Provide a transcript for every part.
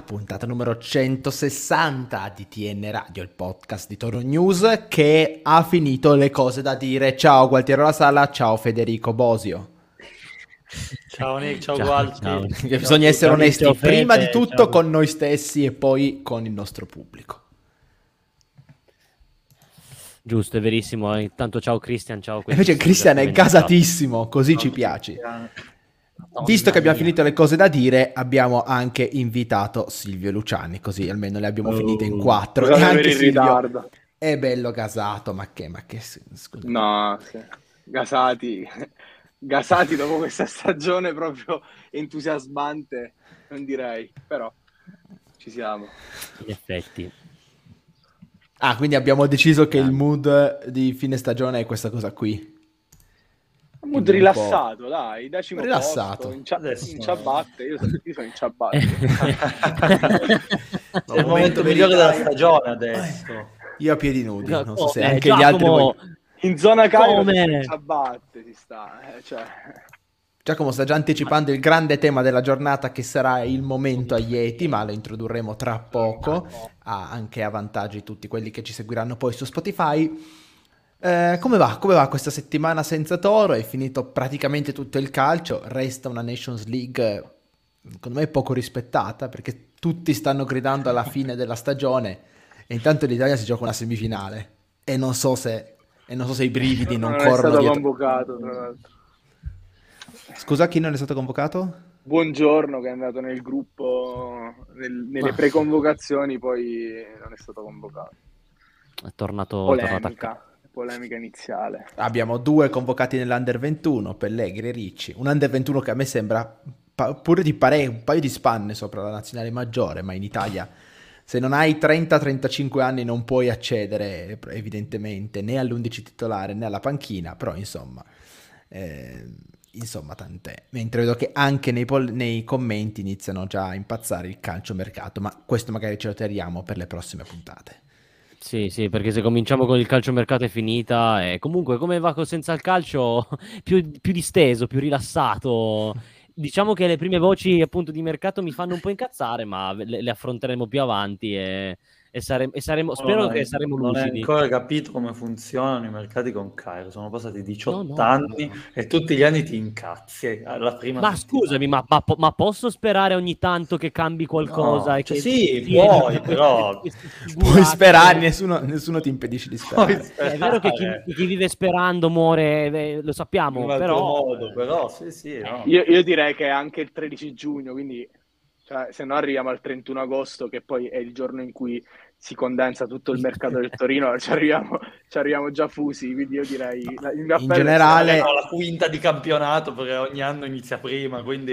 puntata numero 160 di TN Radio, il podcast di Toro News, che ha finito le cose da dire. Ciao Gualtiero La Sala, ciao Federico Bosio. Ciao Nick, ciao Gualti. Ciao. Bisogna essere onesti, prima di tutto con noi stessi e poi con il nostro pubblico. Giusto, è verissimo. Intanto ciao Christian, ciao. Invece Christian è gasatissimo, così ci piace. Visto che abbiamo finito le cose da dire, abbiamo anche invitato Silvio Luciani, così almeno le abbiamo finite in 4. E anche Silvio è bello gasato, ma che scusa. No, sì. Gasati dopo questa stagione proprio entusiasmante, non direi, però ci siamo. In effetti. Ah, quindi abbiamo deciso che il mood di fine stagione è questa cosa qui. Un mood rilassato, dai, decimo rilassato. Posto, in ciabatte, io sono in ciabatte. È il momento migliore della stagione adesso. Io a piedi nudi, non so se anche gli altri in zona Cairo in ciabatte si sta, cioè. Giacomo sta già anticipando il grande tema della giornata, che sarà il momento a Yeti, ma lo introdurremo tra poco, ha anche a vantaggi tutti quelli che ci seguiranno poi su Spotify. Come va questa settimana senza Toro? È finito praticamente tutto il calcio, resta una Nations League secondo me poco rispettata, perché tutti stanno gridando alla fine della stagione e intanto l'Italia si gioca una semifinale e non so se i brividi non corrono è stato dietro. Convocato, tra l'altro. Scusa, chi non è stato convocato? Buongiorno, che è andato nel gruppo nelle preconvocazioni, poi non è stato convocato. È tornato Polemica iniziale. Abbiamo 2 convocati nell'Under 21, Pellegrini e Ricci. Un Under 21 che a me sembra pure di un paio di spanne sopra la nazionale maggiore, ma in Italia se non hai 30-35 anni non puoi accedere evidentemente né all'11 titolare né alla panchina, però insomma tant'è. Mentre vedo che anche nei commenti iniziano già a impazzare il calciomercato, ma questo magari ce lo teniamo per le prossime puntate. Sì, perché se cominciamo con il calciomercato è finita, e comunque come va senza il calcio più disteso, più rilassato. Diciamo che le prime voci appunto di mercato mi fanno un po' incazzare, ma le affronteremo più avanti e saremo spero che saremo lucidi. Non hai ancora capito come funzionano i mercati con Cairo, sono passati 18 anni e tutti gli anni ti incazzi alla prima ma scusami, ma posso sperare ogni tanto che cambi qualcosa? Cioè, sì, puoi, però puoi sperare, nessuno ti impedisce di sperare. È vero che chi vive sperando muore, lo sappiamo, però sì, no. Io direi che è anche il 13 giugno, quindi se no arriviamo al 31 agosto, che poi è il giorno in cui si condensa tutto il mercato del Torino, ci arriviamo già fusi, quindi io direi in generale la quinta di campionato, perché ogni anno inizia prima, quindi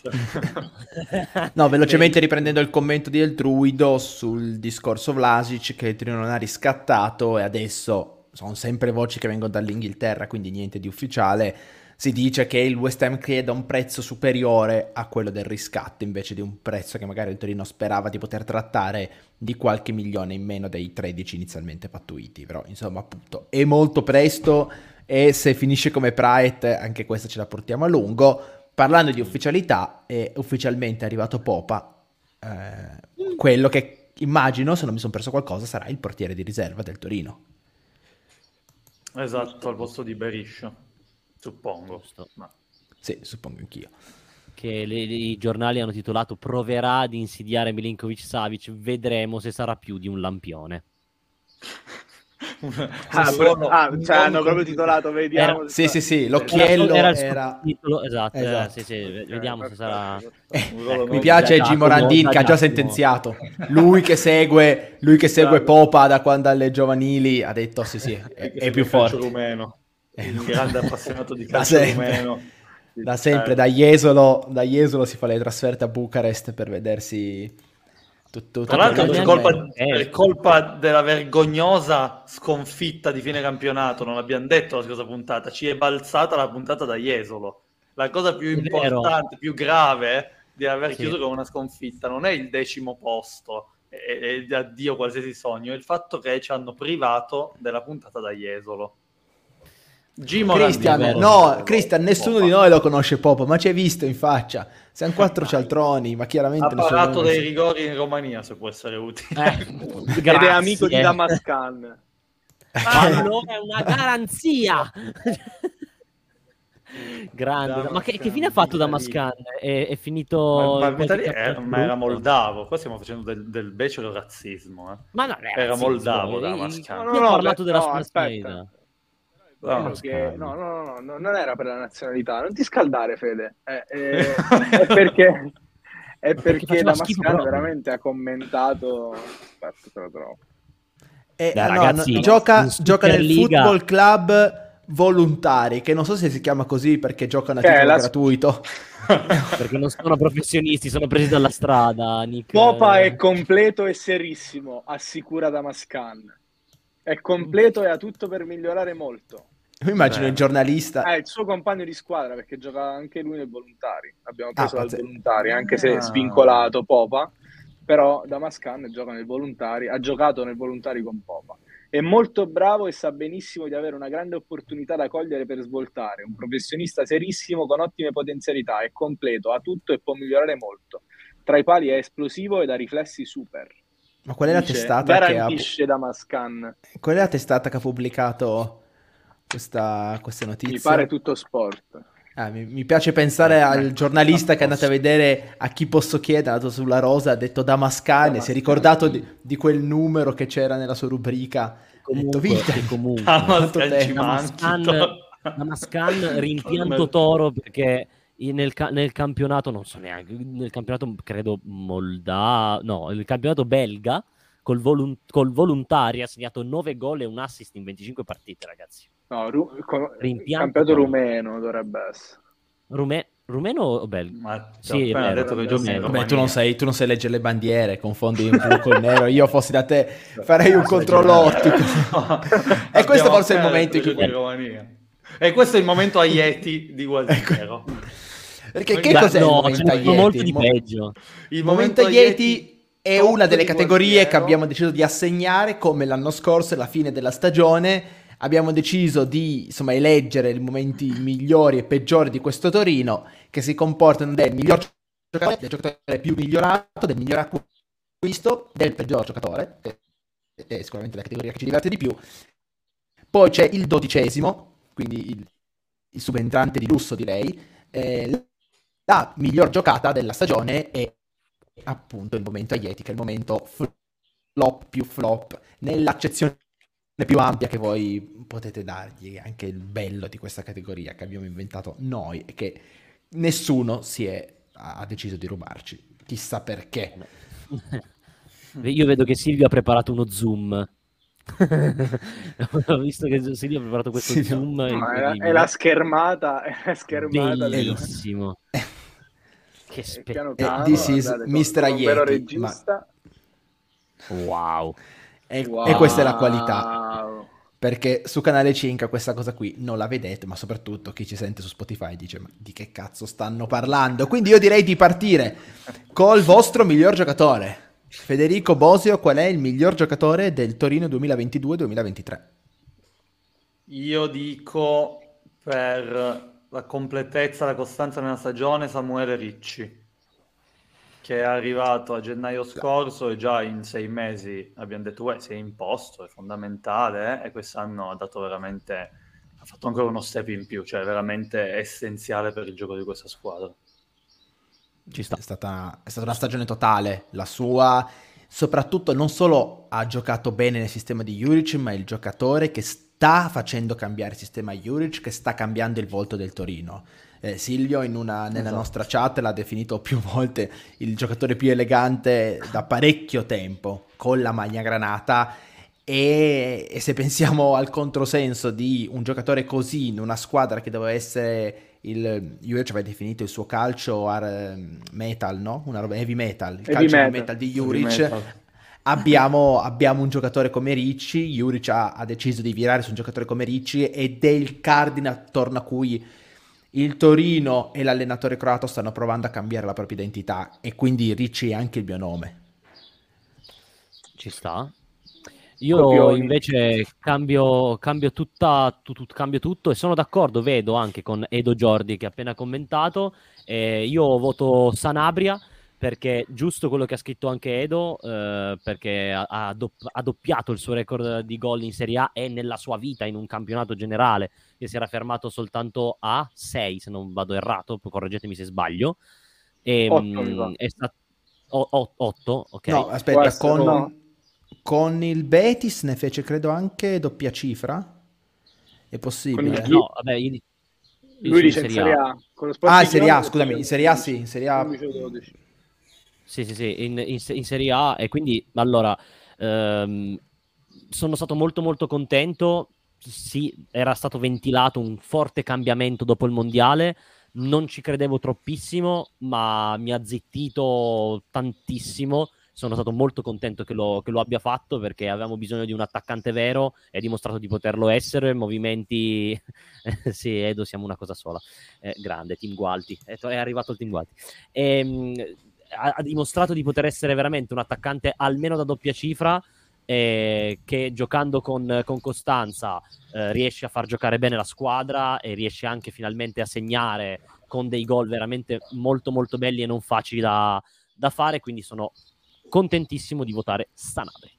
no, velocemente riprendendo il commento di Eltruido sul discorso Vlasic, che il Torino non ha riscattato, e adesso sono sempre voci che vengono dall'Inghilterra, quindi niente di ufficiale. Si dice che il West Ham chieda un prezzo superiore a quello del riscatto, invece di un prezzo che magari il Torino sperava di poter trattare, di qualche milione in meno dei 13 inizialmente pattuiti. Però insomma, appunto, è molto presto, e se finisce come Praet anche questa ce la portiamo a lungo. Parlando di ufficialità, è ufficialmente arrivato Popa, quello che immagino, se non mi sono perso qualcosa, sarà il portiere di riserva del Torino. Esatto, al posto di Beriscio. Suppongo. Sì, suppongo anch'io. Che i giornali hanno titolato "Proverà ad insidiare Milinkovic-Savic, vedremo se sarà più di un lampione". Hanno proprio titolato "Vediamo". Sì, l'occhiello era titolo, esatto. Vediamo se sarà. Mi piace Jim Morandin, che ha già sentenziato. Lui che segue Popa da quando alle giovanili ha detto sì, è più forte. Rumeno. Un grande appassionato di calcio rumeno. Da sempre, da Jesolo si fa le trasferte a Bucarest per vedersi tutto. Tra l'altro è colpa della vergognosa sconfitta di fine campionato, non l'abbiamo detto la scorsa puntata, ci è balzata la puntata da Jesolo. La cosa più importante, più grave di aver chiuso con una sconfitta non è il 10° posto e addio qualsiasi sogno, è il fatto che ci hanno privato della puntata da Jesolo. Cristian, nessuno di noi lo conosce Popa, ma ci hai visto in faccia. Siamo 4 cialtroni, ma chiaramente... Ha parato dei rigori in Romania, se può essere utile. Ed è amico di Damascan. Allora è una garanzia. Grande, ma che fine ha fatto Damascan? È finito... Ma era moldavo, qua stiamo facendo del becero razzismo. Ma non era moldavo Damascan. Non ho parlato della sua nazionalità. No, non era per la nazionalità. Non ti scaldare, Fede. È perché Damascan veramente ha commentato. Aspetta, te lo trovo. Ragazzi, gioca nel Football Club Volontari, che non so se si chiama così perché giocano a titolo gratuito. Perché non sono professionisti, sono presi dalla strada. Nick. Popa è completo e serissimo, assicura Damascan. È completo e ha tutto per migliorare molto. Mi immagino il giornalista. È il suo compagno di squadra, perché gioca anche lui nel Volontari. Abbiamo preso dal Volontari, anche se svincolato Popa, però Damascan gioca nel Volontari, ha giocato nel Volontari con Popa. È molto bravo e sa benissimo di avere una grande opportunità da cogliere per svoltare. Un professionista serissimo con ottime potenzialità, è completo, ha tutto e può migliorare molto. Tra i pali è esplosivo ed ha riflessi super. Ma qual è la testata garantisce Damascan? Qual è la testata che ha pubblicato queste notizie? Mi pare Tutto Sport. Mi piace pensare al giornalista che è andato a vedere A chi posso chiedere, è andato sulla Rosa, ha detto Damascan e si è ricordato di quel numero che c'era nella sua rubrica. Comunque. Damascan rimpianto Toro perché nel campionato, non so neanche, nel campionato credo il campionato belga col Volontari ha segnato 9 gol e un assist in 25 partite, ragazzi. No, campionato rumeno dovrebbe essere. Rumeno o belga? Ma sì, è detto che rumeno. Beh, tu non sai leggere le bandiere, confondi il blu col nero. Io fossi da te farei un controllo ottico. E questo forse è il momento in cui... E questo è il momento Aieti di Gualtiero. Perché che cos'è il momento Aieti? Molto di peggio. Il momento Aieti è una delle categorie che abbiamo deciso di assegnare, come l'anno scorso, alla fine della stagione. Abbiamo deciso di eleggere i momenti migliori e peggiori di questo Torino, che si comportano del miglior giocatore, del giocatore più migliorato, del miglior acquisto, del peggior giocatore, che è sicuramente la categoria che ci diverte di più. Poi c'è il 12°, quindi il subentrante di lusso, direi. La miglior giocata della stagione è appunto il momento Aieti, che è il momento flop più flop, nell'accezione più ampia che voi potete dargli, anche il bello di questa categoria che abbiamo inventato noi e che nessuno ha deciso di rubarci, chissà perché. Io vedo che Silvio ha preparato uno zoom. Ho visto che Silvio ha preparato questo zoom. È la schermata, bellissimo. Che spettacolo. This is Mr. Aieti. Wow. E questa è la qualità, perché su Canale 5 questa cosa qui non la vedete, ma soprattutto chi ci sente su Spotify dice: ma di che cazzo stanno parlando? Quindi io direi di partire col vostro miglior giocatore. Federico Bosio, qual è il miglior giocatore del Torino 2022-2023? Io dico, per la completezza, la costanza nella stagione, Samuele Ricci, che è arrivato a gennaio scorso e già in 6 mesi abbiamo detto si è imposto, è fondamentale, e quest'anno ha fatto ancora uno step in più, cioè veramente essenziale per il gioco di questa squadra. È stata una stagione totale, la sua, soprattutto non solo ha giocato bene nel sistema di Juric, ma è il giocatore che sta facendo cambiare il sistema Juric, che sta cambiando il volto del Torino. Silvio nella nostra chat l'ha definito più volte il giocatore più elegante da parecchio tempo, con la maglia granata, e se pensiamo al controsenso di un giocatore così in una squadra che doveva essere Juric aveva definito il suo calcio metal, no? Una roba heavy metal, il calcio metal di Juric. Abbiamo un giocatore come Ricci. Juric ha deciso di virare su un giocatore come Ricci ed è il cardine attorno a cui il Torino e l'allenatore croato stanno provando a cambiare la propria identità, e quindi Ricci è anche il mio nome. Ci sta. Io Copioni. invece cambio tutto e sono d'accordo, vedo anche con Edo Giordi che ha appena commentato. Io voto Sanabria perché giusto quello che ha scritto anche Edo, perché ha doppiato il suo record di gol in Serie A e nella sua vita in un campionato generale che si era fermato soltanto a 6, se non vado errato, poi correggetemi se sbaglio. 8 mi fa. È stato 8, ok. No, Può aspetta, essere, no. con il Betis ne fece credo anche doppia cifra. È possibile? No, vabbè, io Lui dice in dice in Serie Serie A. A. Con lo Ah, Sporting in Serie A, Girona scusami, in Serie A sì, in Serie A. 11-12. Sì, in Serie A. E quindi, allora, sono stato molto molto contento. Sì, era stato ventilato un forte cambiamento dopo il Mondiale. Non ci credevo troppissimo, ma mi ha zittito tantissimo. Sono stato molto contento che lo abbia fatto perché avevamo bisogno di un attaccante vero e ha dimostrato di poterlo essere. Movimenti, sì, Edo, siamo una cosa sola. Grande, Team Gualti. È arrivato il Team Gualti. Ha dimostrato di poter essere veramente un attaccante almeno da doppia cifra, che giocando con costanza riesce a far giocare bene la squadra e riesce anche finalmente a segnare con dei gol veramente molto molto belli e non facili da fare, quindi sono contentissimo di votare Sanabria.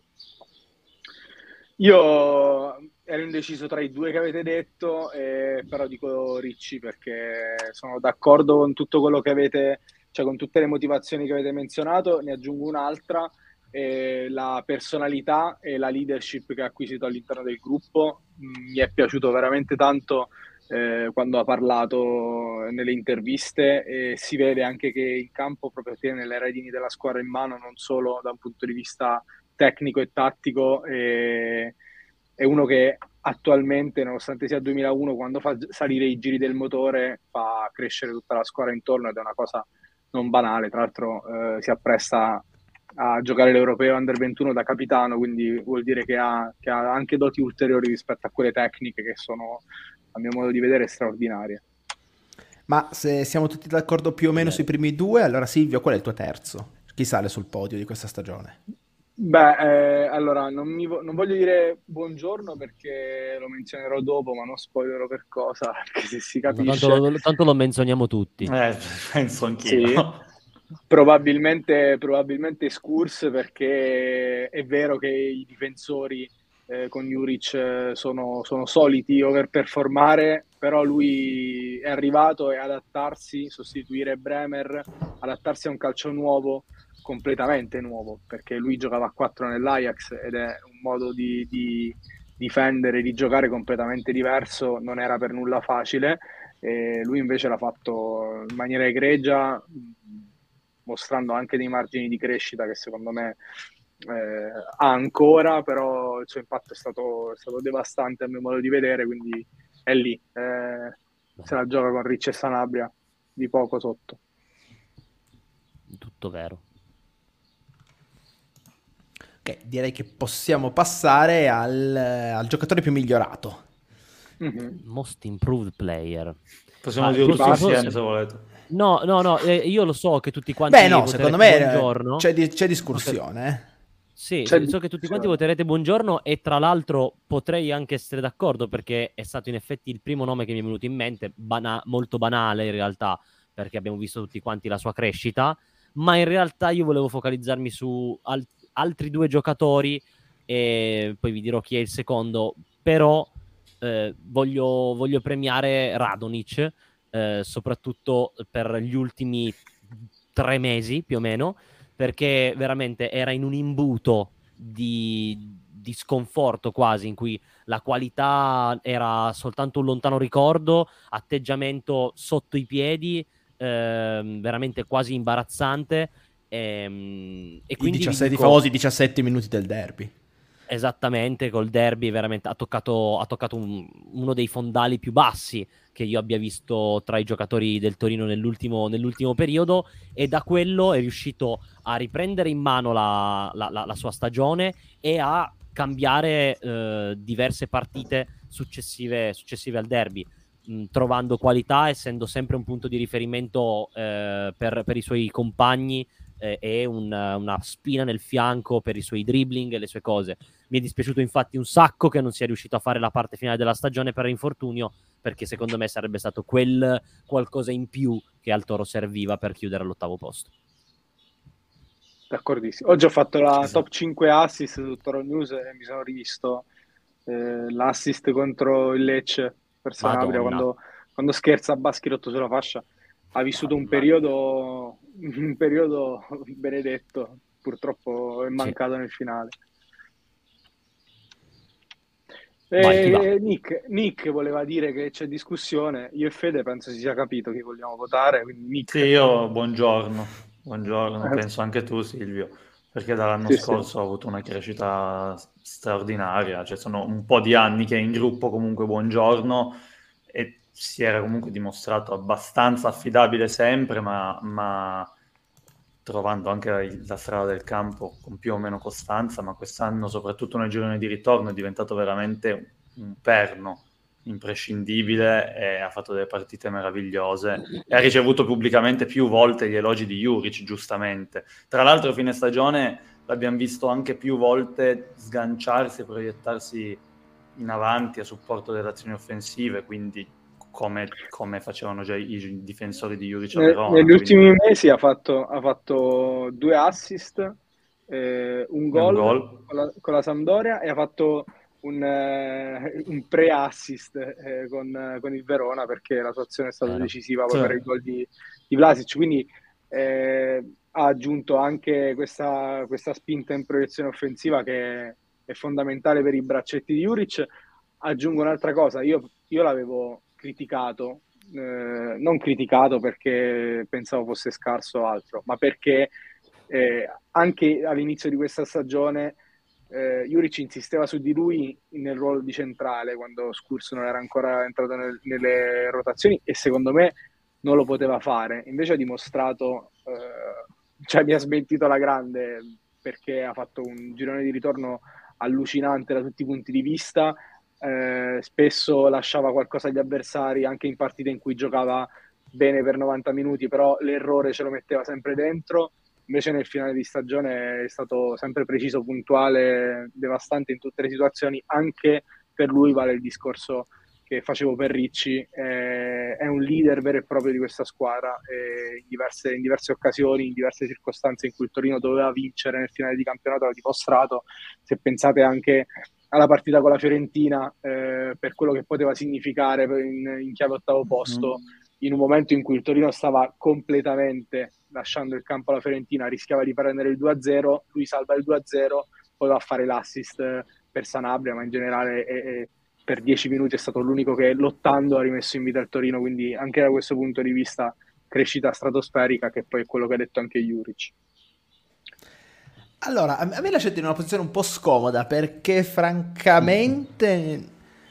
Io ero indeciso tra i due che avete detto, però dico Ricci perché sono d'accordo con tutto quello che avete, cioè con tutte le motivazioni che avete menzionato. Ne aggiungo un'altra, la personalità e la leadership che ha acquisito all'interno del gruppo. Mi è piaciuto veramente tanto quando ha parlato nelle interviste, e si vede anche che in campo proprio tiene le redini della squadra in mano, non solo da un punto di vista tecnico e tattico. È uno che attualmente, nonostante sia 2001, quando fa salire i giri del motore fa crescere tutta la squadra intorno, ed è una cosa non banale. Tra l'altro si appresta a giocare l'Europeo Under 21 da capitano, quindi vuol dire che ha anche doti ulteriori rispetto a quelle tecniche che sono, a mio modo di vedere, straordinarie. Ma se siamo tutti d'accordo più o meno sui primi due, allora Silvio, qual è il tuo terzo? Chi sale sul podio di questa stagione? Beh, allora non voglio dire buongiorno perché lo menzionerò dopo, ma non spoilerò per cosa, perché se si capisce. Tanto lo menzioniamo tutti. Penso anch'io. Sì, probabilmente Skurs, perché è vero che i difensori con Juric sono soliti overperformare, però lui è arrivato e adattarsi, sostituire Bremer, adattarsi a un calcio nuovo, completamente nuovo, perché lui giocava a 4 nell'Ajax ed è un modo di difendere, di giocare completamente diverso, non era per nulla facile. E lui invece l'ha fatto in maniera egregia, mostrando anche dei margini di crescita che secondo me ha ancora, però il suo impatto è stato devastante a mio modo di vedere, quindi è lì, se la gioca con Ricci e Sanabria di poco sotto. Tutto vero. Ok, direi che possiamo passare al giocatore più migliorato. Most improved player. Possiamo dire tutti insieme se volete. No, io lo so che tutti quanti secondo me buongiorno. c'è discussione. Sì, so che tutti quanti voterete buongiorno, e tra l'altro potrei anche essere d'accordo perché è stato in effetti il primo nome che mi è venuto in mente, molto banale in realtà, perché abbiamo visto tutti quanti la sua crescita, ma in realtà io volevo focalizzarmi su altri due giocatori e poi vi dirò chi è il secondo, però voglio premiare Radonic, soprattutto per gli ultimi 3 mesi più o meno, perché veramente era in un imbuto di sconforto quasi, in cui la qualità era soltanto un lontano ricordo, atteggiamento sotto i piedi, veramente quasi imbarazzante. E quindi I famosi 17 minuti del derby. Esattamente, col derby veramente ha toccato uno dei fondali più bassi che io abbia visto tra i giocatori del Torino nell'ultimo periodo, e da quello è riuscito a riprendere in mano la sua stagione e a cambiare diverse partite successive al derby, trovando qualità, essendo sempre un punto di riferimento per i suoi compagni è una spina nel fianco per i suoi dribbling e le sue cose. Mi è dispiaciuto infatti un sacco che non sia riuscito a fare la parte finale della stagione per infortunio, perché secondo me sarebbe stato quel qualcosa in più che al Toro serviva per chiudere all'8º posto. D'accordissimo. Oggi ho fatto la top 5 assist su Toro News e mi sono rivisto l'assist contro il Lecce per Sanabria quando scherza a Baschirotto sulla fascia. Ha vissuto un periodo benedetto, purtroppo è mancato nel finale. Nick voleva dire che c'è discussione. Io e Fede penso si sia capito chi vogliamo votare. Quindi Nick. Sì, io buongiorno, penso anche tu Silvio, perché dall'anno scorso ho avuto una crescita straordinaria, cioè sono un po' di anni che è in gruppo comunque buongiorno e si era comunque dimostrato abbastanza affidabile sempre, ma trovando anche la strada del campo con più o meno costanza, ma quest'anno soprattutto nel girone di ritorno è diventato veramente un perno imprescindibile e ha fatto delle partite meravigliose e ha ricevuto pubblicamente più volte gli elogi di Juric, giustamente. Tra l'altro fine stagione l'abbiamo visto anche più volte sganciarsi e proiettarsi in avanti a supporto delle azioni offensive, quindi come facevano già i difensori di Juric a Verona. Negli ultimi mesi ha fatto 2 assist, un gol con la Sampdoria e ha fatto un pre-assist con il Verona, perché la sua azione è stata decisiva per il gol di Vlasic, quindi ha aggiunto anche questa spinta in proiezione offensiva che è fondamentale per i braccetti di Juric. Aggiungo un'altra cosa, io l'avevo criticato, non criticato perché pensavo fosse scarso o altro, ma perché anche all'inizio di questa stagione Juric insisteva su di lui nel ruolo di centrale quando Skurz non era ancora entrato nelle rotazioni, e secondo me non lo poteva fare. Invece ha dimostrato, cioè mi ha smentito alla grande, perché ha fatto un girone di ritorno allucinante da tutti i punti di vista. Spesso lasciava qualcosa agli avversari anche in partite in cui giocava bene per 90 minuti, però l'errore ce lo metteva sempre dentro. Invece nel finale di stagione è stato sempre preciso, puntuale, devastante in tutte le situazioni. Anche per lui vale il discorso che facevo per Ricci, è un leader vero e proprio di questa squadra, in diverse occasioni, in diverse circostanze in cui il Torino doveva vincere nel finale di campionato l'ha dimostrato. Se pensate anche alla partita con la Fiorentina, per quello che poteva significare in chiave 8º posto, in un momento in cui il Torino stava completamente lasciando il campo alla Fiorentina, rischiava di prendere il 2-0, lui salva il 2-0, poi va a fare l'assist per Sanabria, ma in generale per 10 minuti è stato l'unico che lottando ha rimesso in vita il Torino, quindi anche da questo punto di vista crescita stratosferica, che poi è quello che ha detto anche Juric. Allora, a me lasciate in una posizione un po' scomoda, perché francamente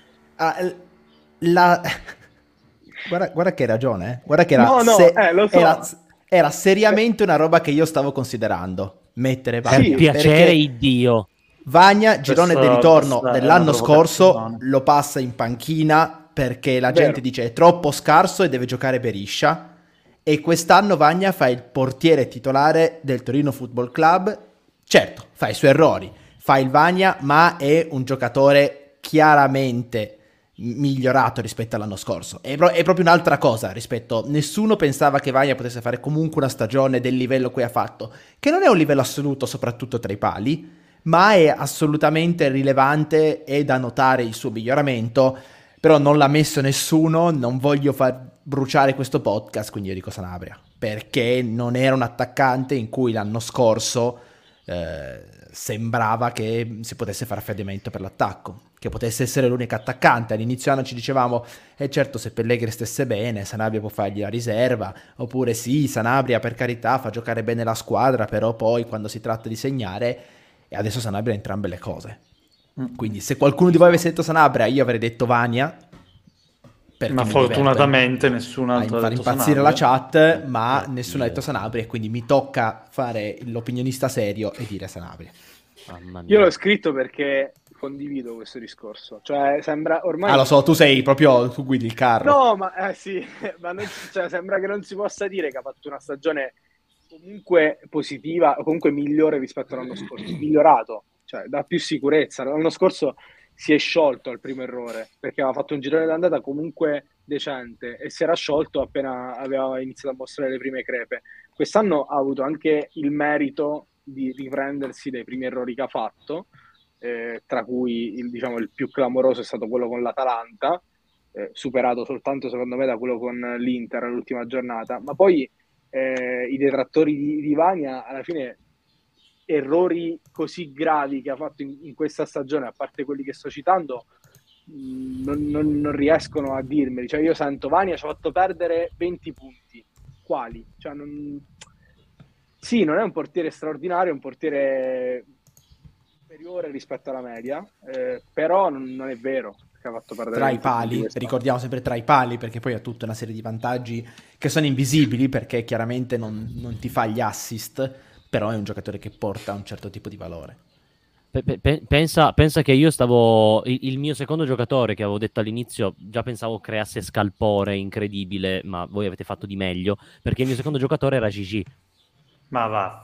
guarda che hai ragione, guarda che lo so. Era seriamente una roba che io stavo considerando, mettere Vagna. Per piacere Iddio. Vagna, girone di ritorno dell'anno scorso, lo passa in panchina perché la gente dice è troppo scarso e deve giocare Beriscia, e quest'anno Vagna fa il portiere titolare del Torino Football Club. Certo, fa i suoi errori, fa il Vagna, ma è un giocatore chiaramente migliorato rispetto all'anno scorso. È proprio un'altra cosa rispetto. Nessuno pensava che Vagna potesse fare comunque una stagione del livello che ha fatto, che non è un livello assoluto, soprattutto tra i pali, ma è assolutamente rilevante e da notare il suo miglioramento. Però non l'ha messo nessuno, non voglio far bruciare questo podcast, quindi io dico Sanabria, perché non era un attaccante in cui l'anno scorso sembrava che si potesse fare affidamento per l'attacco, che potesse essere l'unico attaccante. All'inizio anno ci dicevamo certo, se Pellegrini stesse bene Sanabria può fargli la riserva, oppure sì, Sanabria per carità fa giocare bene la squadra, però poi quando si tratta di segnare. E adesso Sanabria ha entrambe le cose. Quindi se qualcuno di voi avesse detto Sanabria, io avrei detto Vagna, ma fortunatamente nessuno altro ha detto impazzire la chat, ma nessuno ha detto Sanabria, e quindi mi tocca fare l'opinionista serio e dire Sanabria. Io l'ho scritto perché condivido questo discorso, cioè sembra ormai... lo so, tu guidi il carro. No, ma sì, ma sembra che non si possa dire che ha fatto una stagione comunque positiva, o comunque migliore rispetto all'anno scorso, migliorato, cioè dà più sicurezza. L'anno scorso si è sciolto al primo errore, perché aveva fatto un girone d'andata comunque decente e si era sciolto appena aveva iniziato a mostrare le prime crepe. Quest'anno ha avuto anche il merito di riprendersi dai primi errori che ha fatto, tra cui diciamo, il più clamoroso è stato quello con l'Atalanta, superato soltanto secondo me da quello con l'Inter all'ultima giornata, ma poi i detrattori di Vania alla fine errori così gravi che ha fatto in questa stagione, a parte quelli che sto citando, non riescono a dirmeli. Cioè io sento Vania ci ha fatto perdere 20 punti. Quali? Cioè, sì, non è un portiere straordinario, è un portiere superiore rispetto alla media, però non è vero che ha fatto perdere tra i 20 punti pali, quest'anno. ricordiamo sempre tra i pali, perché poi ha tutta una serie di vantaggi che sono invisibili, perché chiaramente non ti fa gli assist, però è un giocatore che porta un certo tipo di valore. Pensa che io stavo... Il mio secondo giocatore, che avevo detto all'inizio, già pensavo creasse scalpore incredibile, ma voi avete fatto di meglio, perché il mio secondo giocatore era Gigi. Ma va.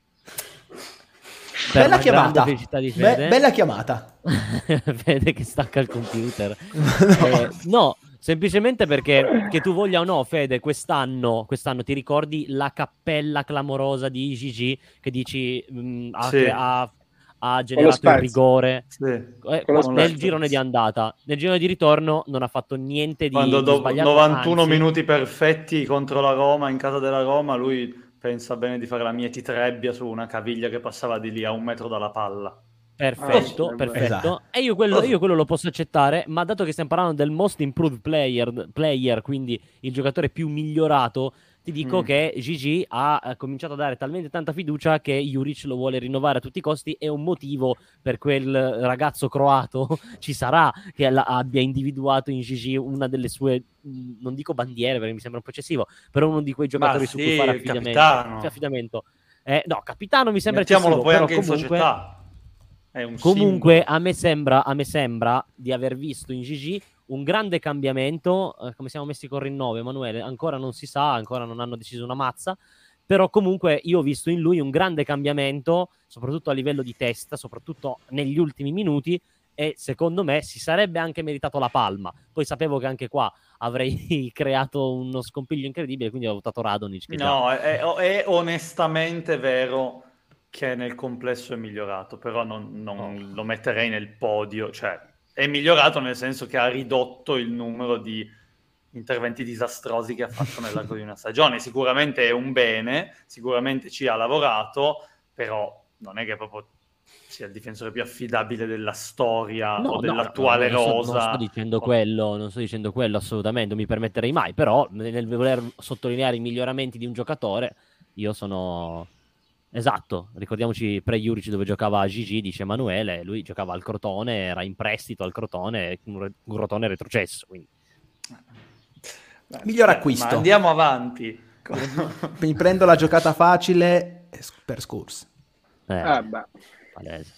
Bella chiamata, Di Fede. bella chiamata. Fede che stacca il computer. No, semplicemente perché, che tu voglia o no, Fede, quest'anno ti ricordi la cappella clamorosa di Gigi che dici Sì. ha generato il rigore Sì. nel girone di andata. Nel girone di ritorno non ha fatto niente di sbagliato. 91 anzi, minuti perfetti contro la Roma, in casa della Roma, lui pensa bene di fare la Mieti Trebbia su una caviglia che passava di lì a 1 metro dalla palla. Perfetto. Esatto. E io quello lo posso accettare, ma dato che stiamo parlando del most improved player, quindi il giocatore più migliorato, ti dico che Gigi ha cominciato a dare talmente tanta fiducia che Juric lo vuole rinnovare a tutti i costi, e un motivo per quel ragazzo croato ci sarà, che abbia individuato in Gigi una delle sue, non dico bandiere perché mi sembra un po' eccessivo, però uno di quei giocatori su cui fare affidamento. No, capitano mi sembra Mettiamolo eccessivo, poi però anche comunque... in società. È un Comunque simbolo. a me sembra di aver visto in Gigi un grande cambiamento. Come siamo messi con Rinnovo, Emanuele? Ancora non si sa, ancora non hanno deciso una mazza, però comunque io ho visto in lui un grande cambiamento, soprattutto a livello di testa, soprattutto negli ultimi minuti, e secondo me si sarebbe anche meritato la palma. Poi sapevo che anche qua avrei creato uno scompiglio incredibile, quindi ho votato Radonjic. No, è onestamente vero che nel complesso è migliorato, però non lo metterei nel podio. Cioè, è migliorato nel senso che ha ridotto il numero di interventi disastrosi che ha fatto nell'arco di una stagione. Sicuramente è un bene, sicuramente ci ha lavorato, però non è che proprio sia il difensore più affidabile della storia o dell'attuale rosa. Non sto dicendo quello assolutamente, non mi permetterei mai, però nel voler sottolineare i miglioramenti di un giocatore, io sono... Esatto, ricordiamoci pre-Juric dove giocava Gigi, dice Emanuele, lui giocava al Crotone, era in prestito al Crotone, un Crotone retrocesso, quindi... Miglior acquisto. Ma andiamo avanti. Mi prendo la giocata facile per Scurs. Palese.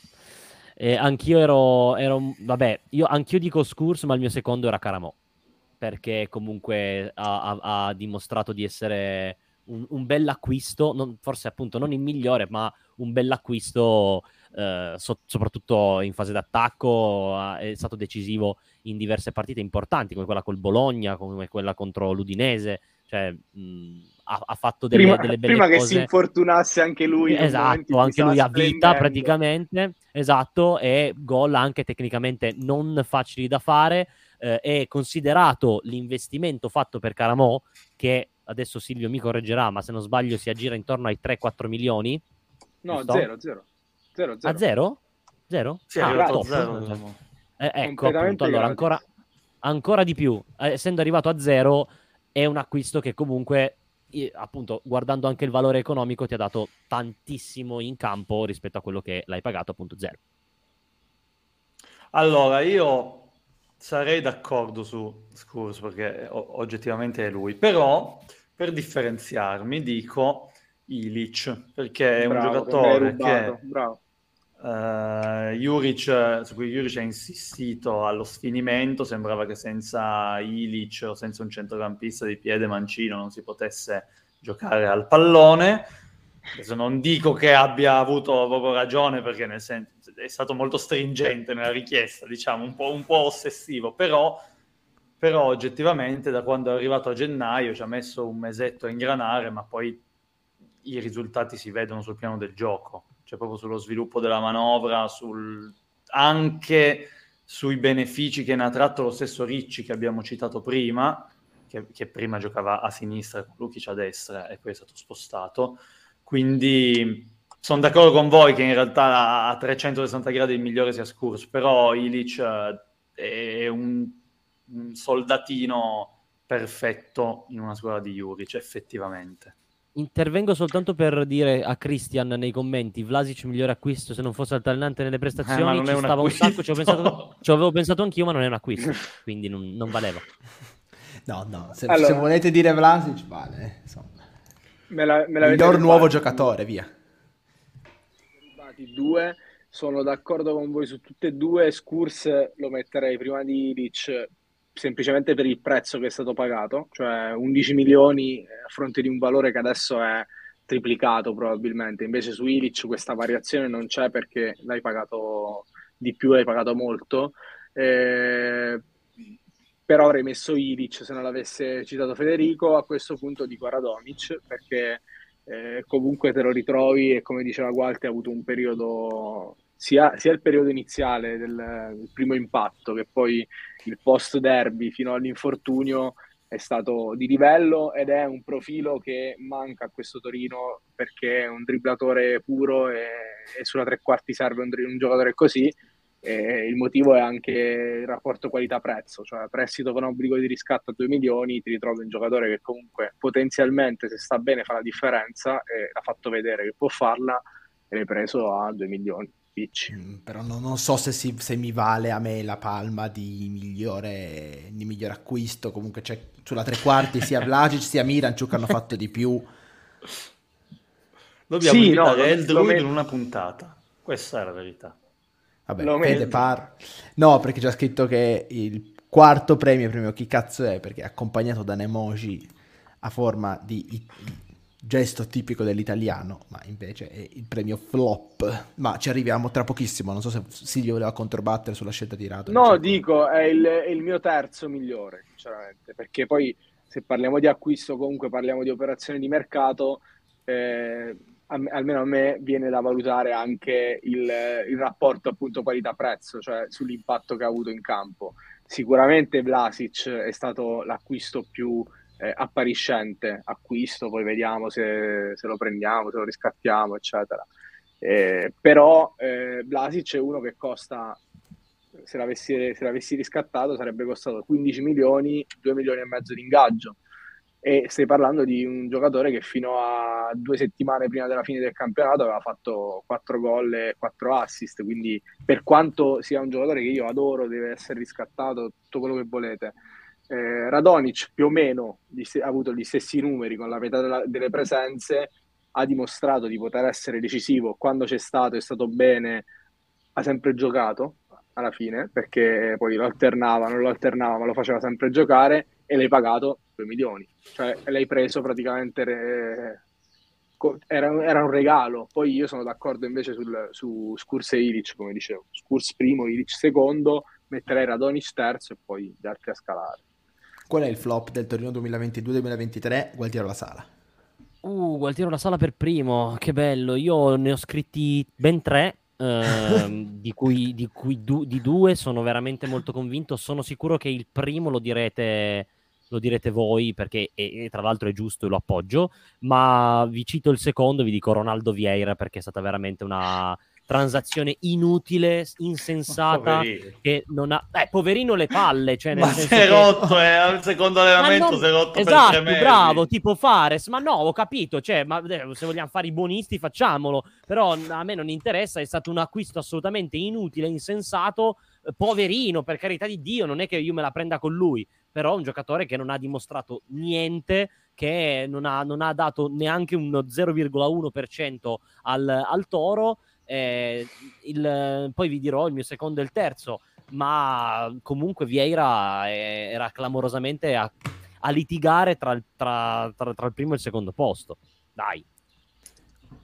Anch'io anch'io dico Scurs, ma il mio secondo era Caramò, perché comunque ha dimostrato di essere un bell'acquisto, forse appunto non il migliore, ma un bell'acquisto, soprattutto in fase d'attacco. È stato decisivo in diverse partite importanti, come quella col Bologna, come quella contro l'Udinese, cioè ha fatto delle belle prima cose. Che si infortunasse anche lui. Esatto, anche lui a vita praticamente, esatto, e gol anche tecnicamente non facili da fare, e considerato l'investimento fatto per Caramò, che adesso Silvio mi correggerà, ma se non sbaglio si aggira intorno ai 3-4 milioni. No, giusto? 0. A 0? 0? Sì, è arrivato a 0. Ecco, appunto, allora ancora di più, essendo arrivato a 0, è un acquisto che comunque, appunto, guardando anche il valore economico, ti ha dato tantissimo in campo rispetto a quello che l'hai pagato, appunto 0. Allora, io sarei d'accordo su Scurs perché oggettivamente è lui, però per differenziarmi dico Ilic, perché è un giocatore che su cui Juric ha insistito allo sfinimento. Sembrava che senza Ilic o senza un centrocampista di piede mancino non si potesse giocare al pallone. Adesso non dico che abbia avuto proprio ragione, perché nel senso è stato molto stringente nella richiesta, diciamo, un po' ossessivo, però oggettivamente da quando è arrivato a gennaio ci ha messo un mesetto a ingranare, ma poi i risultati si vedono sul piano del gioco, cioè proprio sullo sviluppo della manovra, anche sui benefici che ne ha tratto lo stesso Ricci che abbiamo citato prima, che prima giocava a sinistra con Lukic a destra e poi è stato spostato. Quindi sono d'accordo con voi che in realtà a 360 gradi il migliore sia Skurx, però Ilic è un soldatino perfetto in una squadra di Juric, effettivamente. Intervengo soltanto per dire a Christian nei commenti: Vlasic migliore acquisto se non fosse altalenante nelle prestazioni. Ma non ci è un stava un sacco, acquisto. ci avevo pensato anch'io, ma non è un acquisto, quindi non valeva. No, se Allora, volete dire Vlasic, vale. Insomma. me l'avete Miglior rubato. nuovo giocatore, via. Rubati due, sono d'accordo con voi su tutte e due. Skurx lo metterei prima di Ilic semplicemente per il prezzo che è stato pagato, cioè 11 milioni a fronte di un valore che adesso è triplicato probabilmente. Invece su Ilic questa variazione non c'è perché l'hai pagato di più, l'hai pagato molto. Però avrei messo Ilic se non l'avesse citato Federico. A questo punto dico Radonjic perché comunque te lo ritrovi e come diceva Gualti ha avuto un periodo sia il periodo iniziale del primo impatto che poi il post derby fino all'infortunio è stato di livello ed è un profilo che manca a questo Torino perché è un dribblatore puro e sulla tre quarti serve un giocatore così. E il motivo è anche il rapporto qualità-prezzo, cioè prestito con obbligo di riscatto a 2 milioni, ti ritrovi un giocatore che comunque potenzialmente se sta bene fa la differenza e ha fatto vedere che può farla e l'hai preso a 2 milioni. Però non so se mi vale a me la palma di migliore acquisto. Comunque c'è sulla tre quarti sia Vlasic sia Miranchuk hanno fatto di più. Dobbiamo invitare il Druid in una puntata, questa è la verità. Vabbè, Fede par. No, perché c'è scritto che il quarto premio chi cazzo è, perché è accompagnato da un emoji a forma di gesto tipico dell'italiano, ma invece è il premio flop. Ma ci arriviamo tra pochissimo, non so se Silvio voleva controbattere sulla scelta di Radonjic. No, dico, è il mio terzo migliore, sinceramente, perché poi se parliamo di acquisto comunque parliamo di operazioni di mercato, almeno a me viene da valutare anche il rapporto appunto qualità-prezzo, cioè sull'impatto che ha avuto in campo. Sicuramente Vlasic è stato l'acquisto più appariscente acquisto, poi vediamo se lo prendiamo, se lo riscattiamo, eccetera. Però Vlasic è uno che costa, se l'avessi riscattato sarebbe costato 15 milioni, 2 milioni e mezzo di ingaggio. E stai parlando di un giocatore che fino a 2 settimane prima della fine del campionato aveva fatto 4 gol e 4 assist, quindi per quanto sia un giocatore che io adoro, deve essere riscattato, tutto quello che volete. Radonjic più o meno ha avuto gli stessi numeri con la metà delle presenze, ha dimostrato di poter essere decisivo quando c'è stato, è stato bene, ha sempre giocato alla fine, perché poi lo alternava, non lo alternava, ma lo faceva sempre giocare e l'hai pagato 2 milioni. Cioè l'hai preso praticamente, era un regalo. Poi io sono d'accordo invece su Skurx e Ilic, come dicevo. Skurx primo, Ilic secondo, metterei Radonjic terzo e poi gli altri a scalare. Qual è il flop del Torino 2022-2023? Gualtiero La Sala. Gualtiero La Sala per primo, che bello. Io ne ho scritti ben 3. Di due sono veramente molto convinto. Sono sicuro che il primo lo direte voi perché e tra l'altro è giusto e lo appoggio, ma vi cito il secondo, vi dico Ronaldo Vieira perché è stata veramente una transazione inutile, insensata, che non ha poverino le palle, cioè nel ma senso si è rotto al secondo allenamento si è rotto esatto, per 3 mesi. bravo, tipo Fares, ma no, ho capito, cioè, ma se vogliamo fare i buonisti facciamolo, però a me non interessa, è stato un acquisto assolutamente inutile, insensato, poverino, per carità di Dio, non è che io me la prenda con lui, però un giocatore che non ha dimostrato niente, che non ha dato neanche uno 0,1% al Toro. Poi vi dirò il mio secondo e il terzo, ma comunque Vieira era clamorosamente a litigare tra il primo e il secondo posto. Dai.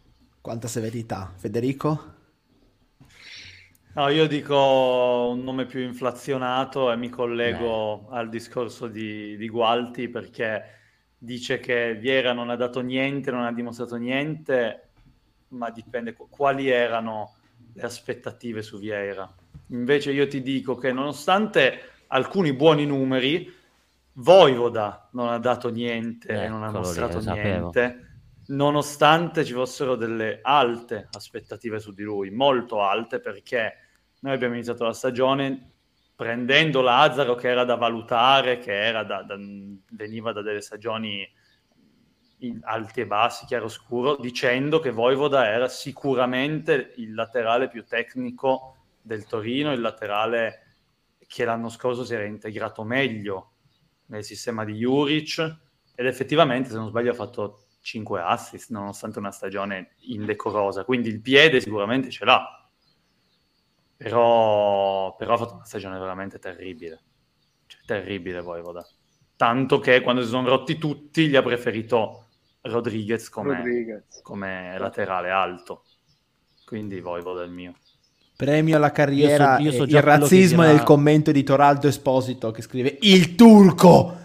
Quanta severità. Federico? No, io dico un nome più inflazionato e mi collego al discorso di Gualti, perché dice che Vieira non ha dato niente, non ha dimostrato niente, ma dipende quali erano le aspettative su Vieira. Invece io ti dico che nonostante alcuni buoni numeri, Vojvoda non ha dato niente e non ha mostrato niente, nonostante ci fossero delle alte aspettative su di lui, molto alte, perché noi abbiamo iniziato la stagione prendendo Lazzaro, che era da valutare, che era veniva da delle stagioni alti e bassi, chiaroscuro, dicendo che Vojvoda era sicuramente il laterale più tecnico del Torino, il laterale che l'anno scorso si era integrato meglio nel sistema di Juric, ed effettivamente, se non sbaglio, ha fatto 5 assist, nonostante una stagione indecorosa, quindi il piede sicuramente ce l'ha. Però ha fatto una stagione veramente terribile, cioè terribile Vojvoda, tanto che quando si sono rotti tutti gli ha preferito Rodriguez come laterale alto, quindi Vojvoda è il mio premio alla carriera. Io so il razzismo nel commento di Toraldo Esposito che scrive il turco.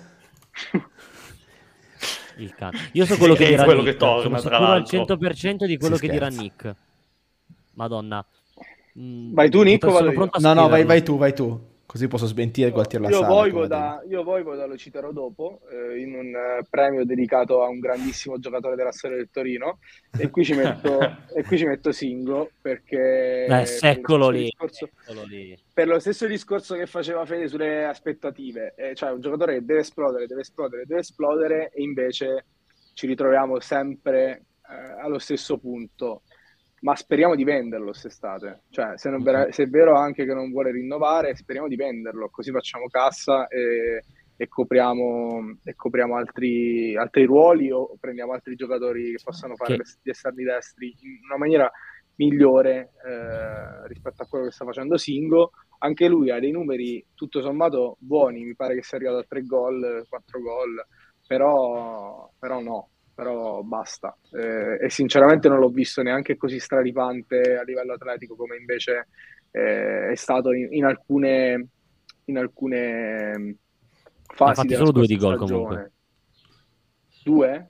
Io so quello che dirà quello Nick, che torna, sono tra sicuro l'altro, al 100% di quello che dirà Nick. Madonna. Vai tu, Nick, o vado io? No, vai tu. Così posso smentire Gualtier La Sala. Io Vojvoda lo citerò dopo, in un premio dedicato a un grandissimo giocatore della storia del Torino, e qui ci metto Singo, perché eccolo lì. Per lo stesso discorso che faceva Fede sulle aspettative, cioè un giocatore che deve esplodere, e invece ci ritroviamo sempre allo stesso punto. Ma speriamo di venderlo quest'estate, cioè se è vero anche che non vuole rinnovare, speriamo di venderlo, così facciamo cassa e copriamo altri ruoli, o prendiamo altri giocatori che possano fare gli esterni destri in una maniera migliore rispetto a quello che sta facendo Singo. Anche lui ha dei numeri tutto sommato buoni, mi pare che sia arrivato a 3 gol, 4 gol, però basta, e sinceramente non l'ho visto neanche così straripante a livello atletico come invece è stato in alcune fasi della solo 2 di gol comunque. 2?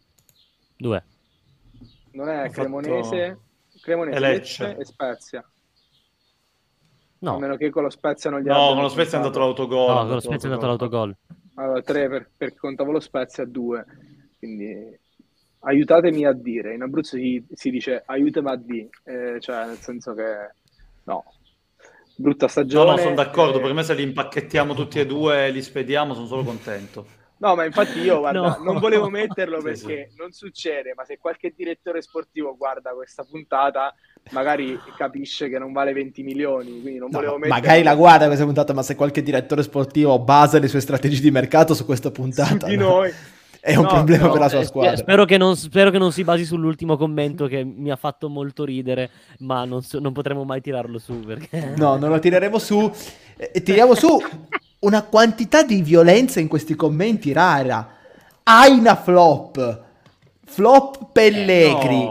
Non è Cremonese, Lecce e Spezia? No. A meno che con lo Spezia non gli con lo Spezia è andato l'autogol. No, con lo Spezia è andato l'autogol. Allora 3 per contavo lo Spezia, 2, quindi aiutatemi a dire, in Abruzzo si dice aiutami a dire, cioè nel senso che no, brutta stagione. No, sono d'accordo, per me se li impacchettiamo tutti e due e li spediamo sono solo contento. No, ma infatti io non volevo metterlo perché non succede, ma se qualche direttore sportivo guarda questa puntata magari capisce che non vale 20 milioni, quindi non volevo metterlo. Magari la guarda questa puntata, ma se qualche direttore sportivo basa le sue strategie di mercato su questa puntata, su di noi è un problema per la sua squadra. Spero che non si basi sull'ultimo commento che mi ha fatto molto ridere, ma non potremo mai tirarlo su perché... No, non lo tireremo su. Tiriamo su una quantità di violenza in questi commenti rara. Aina flop Pellegri,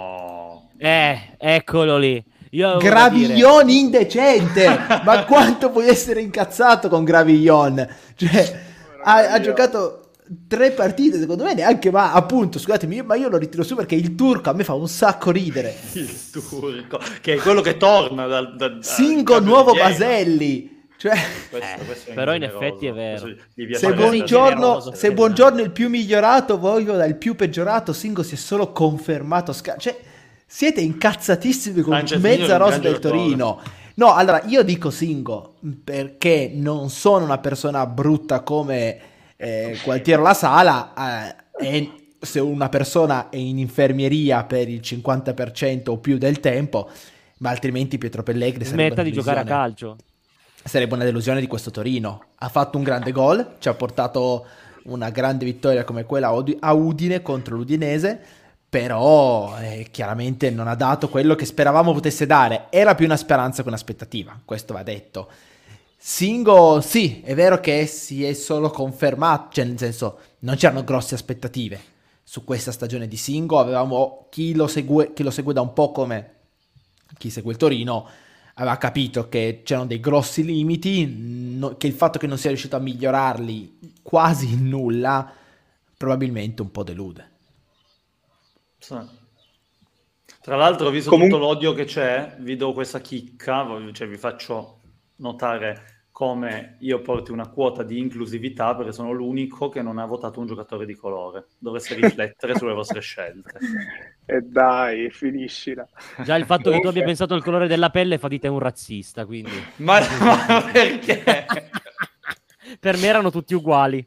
eccolo lì. Gravillon indecente. Ma quanto puoi essere incazzato con Gravillon? Cioè, ha giocato 3 partite, secondo me neanche, ma appunto, scusatemi, ma io lo ritiro su perché il turco a me fa un sacco ridere. Il turco, che è quello che torna Singo nuovo Baselli. Cioè, questo però in effetti è vero. Se Buongiorno è il più migliorato, Vojvoda è il più peggiorato, Singo si è solo confermato. Cioè, siete incazzatissimi con mezza rosa del Torino. No, allora, io dico Singo perché non sono una persona brutta come Gualtier La Sala, e se una persona è in infermieria per il 50% o più del tempo, ma altrimenti Pietro Pellegrini smetta di giocare a calcio. Sarebbe una delusione di questo Torino. Ha fatto un grande gol, ci ha portato una grande vittoria come quella a Udine contro l'Udinese, però chiaramente non ha dato quello che speravamo potesse dare. Era più una speranza che un'aspettativa, questo va detto. Singo, sì, è vero che si è solo confermato, cioè nel senso non c'erano grosse aspettative. su questa stagione di Singo. Avevamo chi lo segue da un po' come chi segue il Torino, aveva capito che c'erano dei grossi limiti, che il fatto che non sia riuscito a migliorarli quasi in nulla probabilmente un po' delude. Sì. Tra l'altro, visto tutto l'odio che c'è, vi do questa chicca, cioè vi faccio notare come io porti una quota di inclusività, perché sono l'unico che non ha votato un giocatore di colore. Dovreste riflettere sulle vostre scelte. E dai, finiscila. Già il fatto che tu abbia pensato al colore della pelle fa di te un razzista, quindi... Ma perché? Per me erano tutti uguali.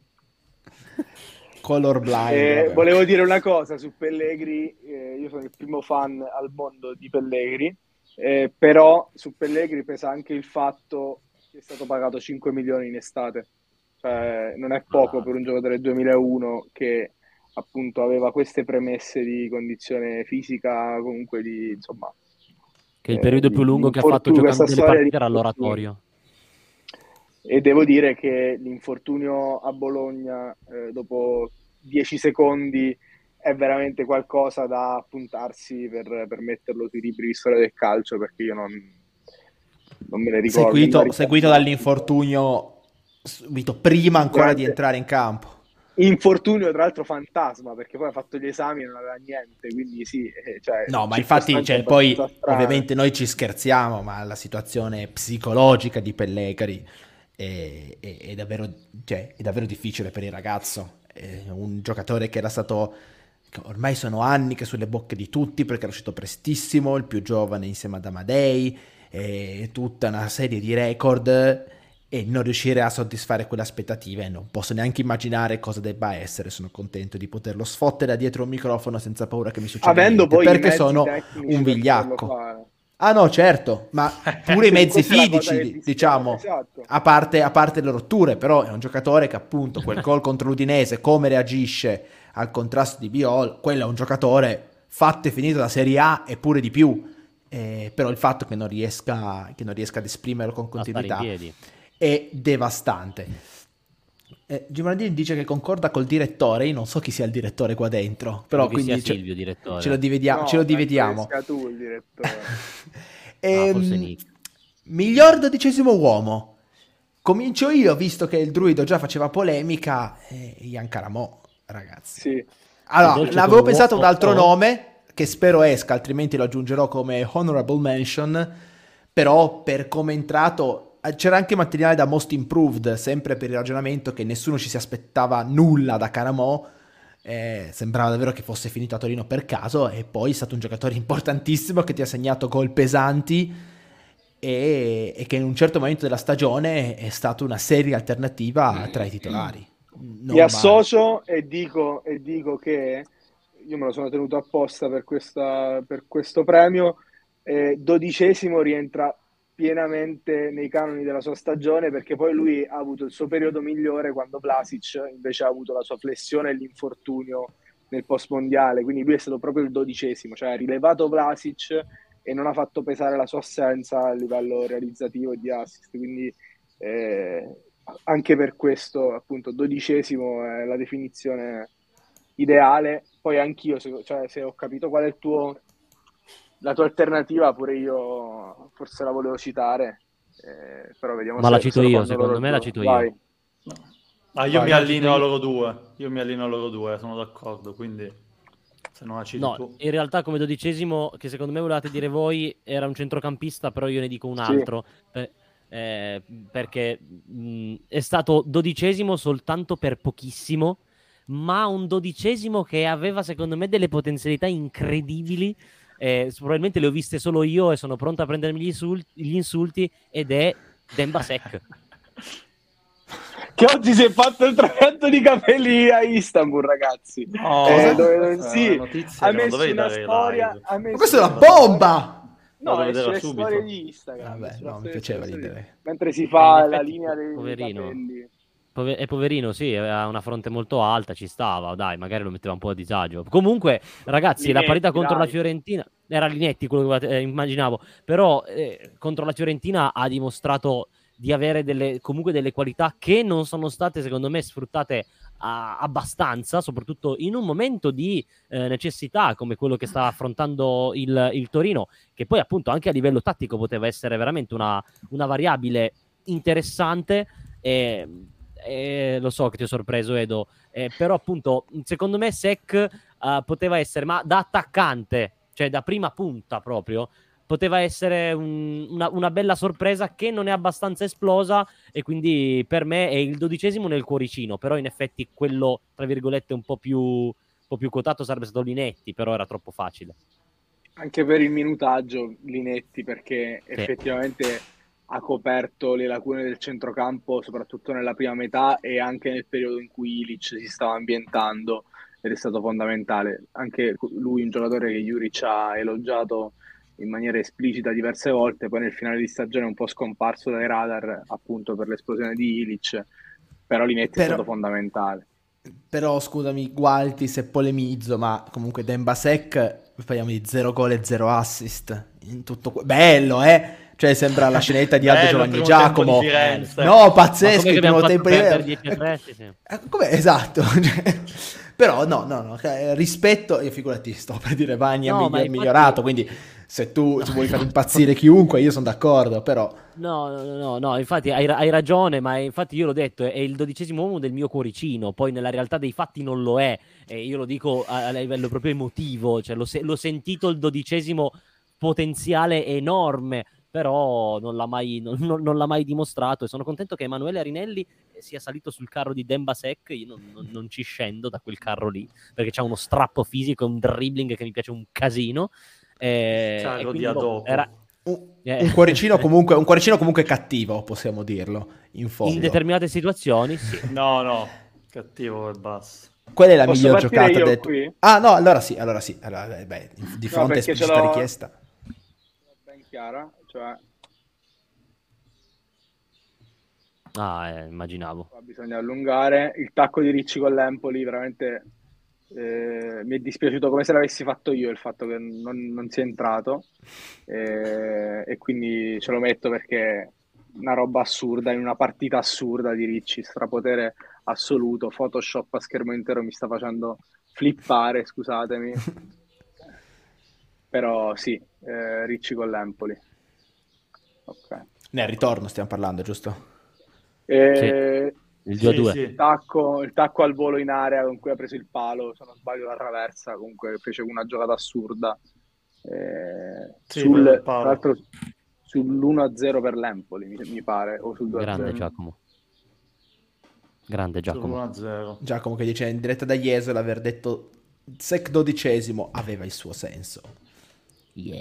Colorblind. Volevo dire una cosa su Pellegrini, io sono il primo fan al mondo di Pellegrini, però su Pellegrini pesa anche il fatto che è stato pagato 5 milioni in estate, cioè non è poco per un giocatore del 2001 che appunto aveva queste premesse di condizione fisica, comunque di insomma... Che il periodo più lungo che ha fatto giocando delle partite era l'oratorio. E devo dire che l'infortunio a Bologna dopo 10 secondi è veramente qualcosa da appuntarsi per metterlo sui libri di storia del calcio, perché io non me ne ricordo. Seguito dall'infortunio subito prima ancora di entrare in campo. Infortunio tra l'altro fantasma, perché poi ha fatto gli esami e non aveva niente, quindi sì. No, ma infatti poi ovviamente noi ci scherziamo, ma la situazione psicologica di Pellegrini è davvero difficile per il ragazzo. È un giocatore che era stato, che ormai sono anni che è sulle bocche di tutti, perché era uscito prestissimo, il più giovane insieme ad Amadei, tutta una serie di record, e non riuscire a soddisfare quelle aspettative non posso neanche immaginare cosa debba essere. Sono contento di poterlo sfottere da dietro un microfono senza paura che mi succeda niente, perché sono un vigliacco. Ah no, certo, ma pure i mezzi fisici, diciamo, esatto. a parte le rotture, però è un giocatore che appunto quel gol contro l'Udinese, come reagisce al contrasto di Biol, quello è un giocatore fatto e finito da Serie A e pure di più, però il fatto che non riesca ad esprimerlo con continuità è devastante. Giovanni dice che concorda col direttore. Io non so chi sia il direttore qua dentro, però quindi Silvio, direttore. ce lo divediamo. Tu il direttore. Miglior 12° uomo. Comincio io, visto che il Druido già faceva polemica. Ian Caramò, ragazzi. Sì. Allora, l'avevo pensato a un altro nome che spero esca, altrimenti lo aggiungerò come honorable mention, però per come è entrato c'era anche materiale da Most Improved, sempre per il ragionamento che nessuno ci si aspettava nulla da Caramò, sembrava davvero che fosse finito a Torino per caso, e poi è stato un giocatore importantissimo che ti ha segnato gol pesanti e che in un certo momento della stagione è stato una seria alternativa tra i titolari. Mi associo e dico che io me lo sono tenuto apposta per questo premio, 12° rientra pienamente nei canoni della sua stagione, perché poi lui ha avuto il suo periodo migliore quando Vlasic invece ha avuto la sua flessione e l'infortunio nel post mondiale, quindi lui è stato proprio il 12°, cioè ha rilevato Vlasic e non ha fatto pesare la sua assenza a livello realizzativo e di assist, quindi anche per questo appunto 12° è la definizione ideale. Poi anch'io, se ho capito qual è la tua alternativa, pure io forse la volevo citare, però vediamo. Ma la cito io, secondo me la cito io. Io mi allineo a loro due, sono d'accordo, quindi se non la citi tu. In realtà come 12°, che secondo me volevate dire voi, era un centrocampista, però io ne dico un altro, perché è stato 12° soltanto per pochissimo, ma un 12° che aveva secondo me delle potenzialità incredibili. Probabilmente le ho viste solo io e sono pronto a prendermi gli insulti, ed è Demba Sek, che oggi si è fatto il trapianto di capelli a Istanbul, ragazzi. Ha messo una storia. Ma questa è una bomba! No, è sulle storie di Instagram. Vabbè, no, mi piaceva ridere. Mentre si fa la linea dei capelli. E poverino, sì, aveva una fronte molto alta, ci stava, dai, magari lo metteva un po' a disagio. Comunque, ragazzi, la parità contro la Fiorentina era Linetti, quello che immaginavo, però contro la Fiorentina ha dimostrato di avere comunque delle qualità che non sono state, secondo me, sfruttate abbastanza, soprattutto in un momento di necessità come quello che sta affrontando il Torino, che poi appunto anche a livello tattico poteva essere veramente una variabile interessante. Lo so che ti ho sorpreso, Edo, però appunto secondo me Sek poteva essere, ma da attaccante, cioè da prima punta proprio, poteva essere una bella sorpresa che non è abbastanza esplosa, e quindi per me è il 12° nel cuoricino. Però in effetti quello, tra virgolette, un po' più quotato sarebbe stato Linetti, però era troppo facile. Anche per il minutaggio Linetti, perché Sì. effettivamente ha coperto le lacune del centrocampo, soprattutto nella prima metà e anche nel periodo in cui Ilic si stava ambientando, ed è stato fondamentale. Anche lui, un giocatore che Juric ha elogiato in maniera esplicita diverse volte, poi nel finale di stagione è un po' scomparso dai radar appunto per l'esplosione di Ilic, però Linetti è stato fondamentale. Però scusami, Gualti se polemizzo, ma comunque Demba Sek parliamo di 0 gol e 0 assist in tutto bello, cioè sembra la scenetta di Aldo Giovanni Giacomo. No, pazzesco, il primo tempo di 10-3, sì. Come esatto. Però no, rispetto, io figurati, sto per dire Bagni è migliorato, quindi se tu vuoi far impazzire chiunque io sono d'accordo, però no, infatti hai ragione, ma infatti io l'ho detto, è il 12° uomo del mio cuoricino, poi nella realtà dei fatti non lo è, e io lo dico a livello proprio emotivo, cioè l'ho sentito il 12° potenziale enorme, però non l'ha mai dimostrato, e sono contento che Emanuele Arinelli sia salito sul carro di Demba Sek. Io non ci scendo da quel carro lì, perché c'ha uno strappo fisico e un dribbling che mi piace un casino. Carro di Adopo. Un cuoricino comunque cattivo, possiamo dirlo, in fondo. In determinate situazioni, sì. No, cattivo e basta. Qual è la miglior giocata? Qui? Ah no, allora sì. Di fronte a esplicita richiesta. Ben chiara, cioè... immaginavo. Qua bisogna allungare. Il tacco di Ricci con l'Empoli, veramente mi è dispiaciuto come se l'avessi fatto io, il fatto che non sia entrato. E quindi ce lo metto perché una roba assurda, in una partita assurda di Ricci, strapotere assoluto, Photoshop a schermo intero mi sta facendo flippare, scusatemi. Però sì, Ricci con l'Empoli. Ok. Nel ritorno stiamo parlando, giusto? Sì, il 2-2. Sì. Il tacco al volo in area con cui ha preso il palo, se non sbaglio la traversa, comunque fece una giocata assurda. Tra l'altro sull'1-0 per l'Empoli, mi pare, o sul 2-0. Grande Giacomo. Sull'1-0. Giacomo che dice in diretta da Jesolo aver detto Sek 12° aveva il suo senso. Yeah.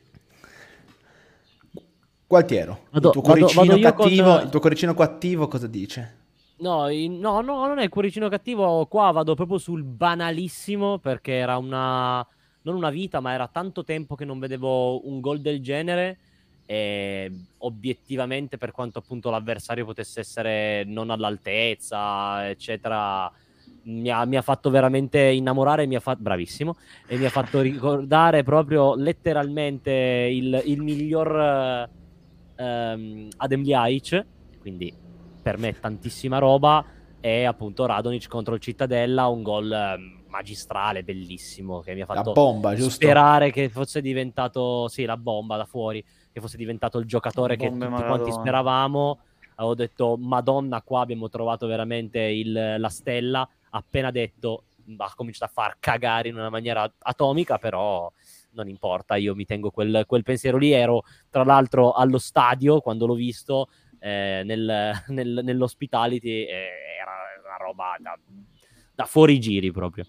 Gualtiero, il tuo cuoricino cattivo, il tuo cuoricino cattivo cosa dice? No, non è il cuoricino cattivo, qua vado proprio sul banalissimo, perché era non una vita, ma era tanto tempo che non vedevo un gol del genere, e obiettivamente, per quanto appunto l'avversario potesse essere non all'altezza, eccetera, mi ha fatto veramente innamorare, bravissimo, e mi ha fatto ricordare proprio letteralmente il miglior Adem Ljajic, quindi per me tantissima roba. E appunto Radonjic contro il Cittadella, un gol magistrale, bellissimo, che mi ha fatto sperare che fosse diventato, sì, la bomba da fuori, che fosse diventato il giocatore che tutti quanti speravamo. Avevo detto Madonna, qua abbiamo trovato veramente la stella. Appena detto ha cominciato a far cagare in una maniera atomica, però non importa, io mi tengo quel pensiero lì. Ero tra l'altro allo stadio quando l'ho visto, nell'hospitality, era una roba da fuori giri proprio.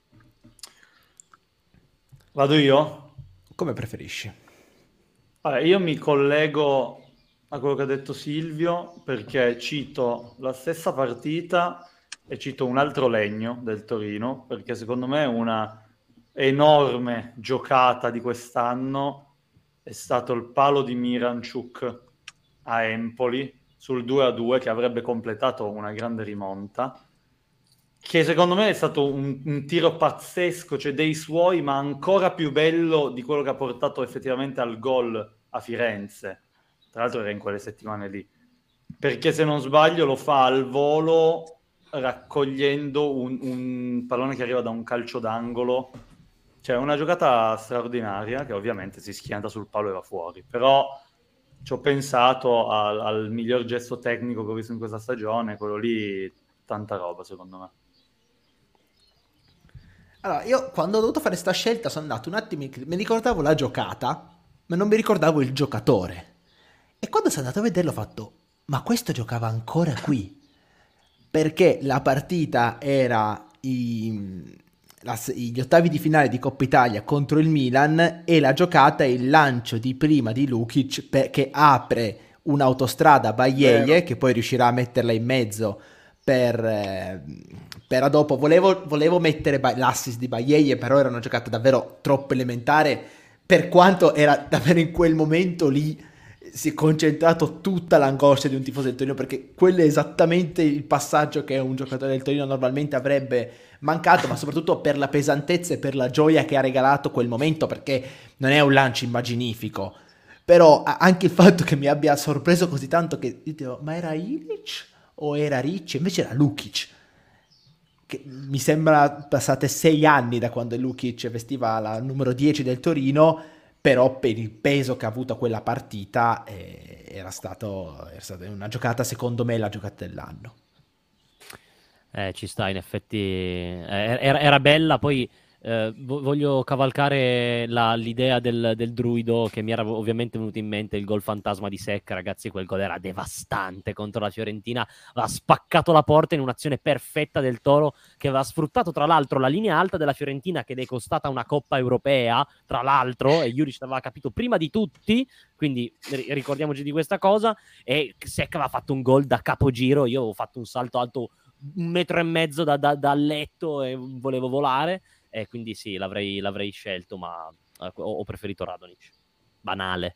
Vado io? Come preferisci? Allora, io mi collego a quello che ha detto Silvio, perché cito la stessa partita e cito un altro legno del Torino, perché secondo me una enorme giocata di quest'anno è stato il palo di Miranchuk a Empoli sul 2-2, che avrebbe completato una grande rimonta, che secondo me è stato un tiro pazzesco, cioè dei suoi, ma ancora più bello di quello che ha portato effettivamente al gol a Firenze. Tra l'altro era in quelle settimane lì, perché se non sbaglio lo fa al volo raccogliendo un pallone che arriva da un calcio d'angolo. Cioè una giocata straordinaria che ovviamente si schianta sul palo e va fuori, però ci ho pensato al miglior gesto tecnico che ho visto in questa stagione, quello lì, tanta roba secondo me. Allora, io quando ho dovuto fare sta scelta sono andato un attimo, mi ricordavo la giocata, ma non mi ricordavo il giocatore. E quando sono andato a vederlo ho fatto, ma questo giocava ancora qui? Perché la partita era gli ottavi di finale di Coppa Italia contro il Milan e la giocata è il lancio di prima di Lukic che apre un'autostrada a Baieie, che poi riuscirà a metterla in mezzo per dopo. Volevo mettere l'assist di Baieie, però era una giocata davvero troppo elementare, per quanto era davvero in quel momento lì si è concentrato tutta l'angoscia di un tifoso del Torino, perché quello è esattamente il passaggio che un giocatore del Torino normalmente avrebbe mancato, ma soprattutto per la pesantezza e per la gioia che ha regalato quel momento, perché non è un lancio immaginifico, però anche il fatto che mi abbia sorpreso così tanto che dicevo, ma era Ilic o era Ricci? Invece era Lukic, che mi sembra passate 6 anni da quando Lukic vestiva la numero 10 del Torino, però per il peso che ha avuto quella partita era stata una giocata, secondo me, la giocata dell'anno. Ci sta, in effetti era bella. Poi voglio cavalcare l'idea del druido, che mi era ovviamente venuto in mente il gol fantasma di Secca. Ragazzi, quel gol era devastante contro la Fiorentina, ha spaccato la porta in un'azione perfetta del Toro, che aveva sfruttato tra l'altro la linea alta della Fiorentina, che le è costata una Coppa Europea tra l'altro, e Juric l'aveva capito prima di tutti, quindi ricordiamoci di questa cosa. E Secca aveva fatto un gol da capogiro, io ho fatto un salto alto 1,5 metri dal letto e volevo volare, e quindi sì, l'avrei scelto, ma ho preferito Radonjic. Banale.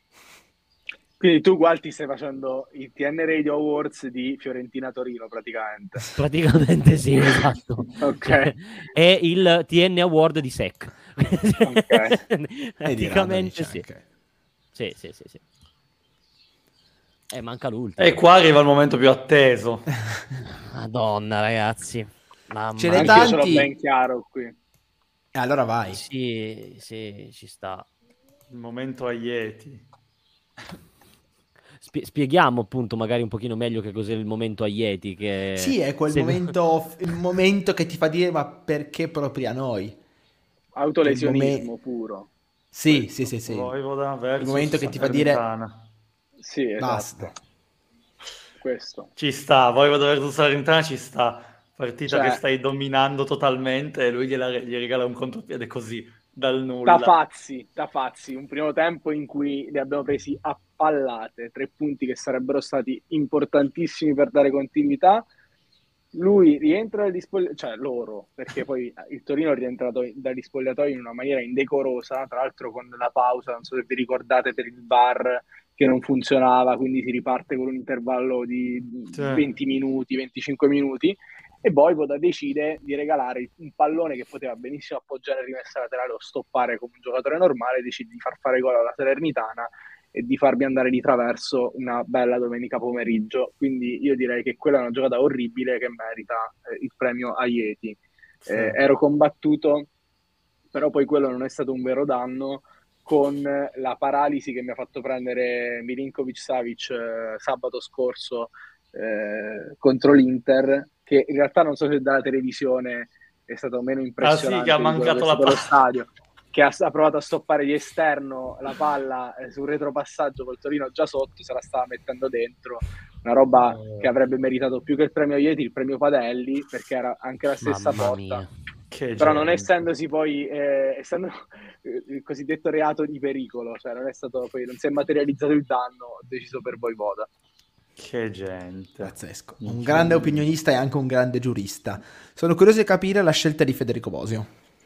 Quindi tu, Gualti, stai facendo i TN Radio Awards di Fiorentina-Torino praticamente. Praticamente sì, esatto. Ok. È il TN Award di SEC. Ok. Praticamente sì. Sì. Manca l'ultimo. E qua arriva il momento più atteso. Madonna, ragazzi. Mamma. Ce n'è Anche tanti. ce l'ho ben chiaro qui. Allora vai. Sì, ci sta. Il momento Aieti. Spieghiamo appunto magari un pochino meglio che cos'è il momento Aieti. Che Sì, è quel il momento che ti fa dire, ma perché proprio a noi? Autolesionismo puro. Sì. Il momento che ti fa dire, sì, esatto. Basta. Questo. Ci sta, Voivoda versus Salernitana ci sta. Partita che stai dominando totalmente e lui gli regala un contropiede così, dal nulla. Da pazzi. Un primo tempo in cui li abbiamo presi a pallate, 3 punti che sarebbero stati importantissimi per dare continuità. Lui rientra dagli spogliatoi, cioè loro, perché poi il Torino è rientrato dagli spogliatoi in una maniera indecorosa, tra l'altro con la pausa, non so se vi ricordate, per il VAR che non funzionava, quindi si riparte con un intervallo di 20 minuti, 25 minuti, e Vojvoda decide di regalare un pallone che poteva benissimo appoggiare in rimessa laterale o stoppare come un giocatore normale, decide di far fare gol alla Salernitana e di farmi andare di traverso una bella domenica pomeriggio. Quindi io direi che quella è una giocata orribile che merita il premio Aieti. Sì. Ero combattuto, però poi quello non è stato un vero danno, con la paralisi che mi ha fatto prendere Milinkovic-Savic sabato scorso contro l'Inter, che in realtà non so se dalla televisione è stato meno impressionante. Sì, che ha mancato la dello stadio, che ha provato a stoppare di esterno la palla sul retropassaggio col Torino già sotto, se la stava mettendo dentro, una roba che avrebbe meritato più che il premio Ieti, il premio Padelli, perché era anche la stessa porta. Però non essendosi poi essendo il cosiddetto reato di pericolo, cioè non si è materializzato il danno, ho deciso per Vojvoda. Che gente, pazzesco, un grande opinionista e anche un grande giurista. Sono curioso di capire la scelta di Federico Bosio.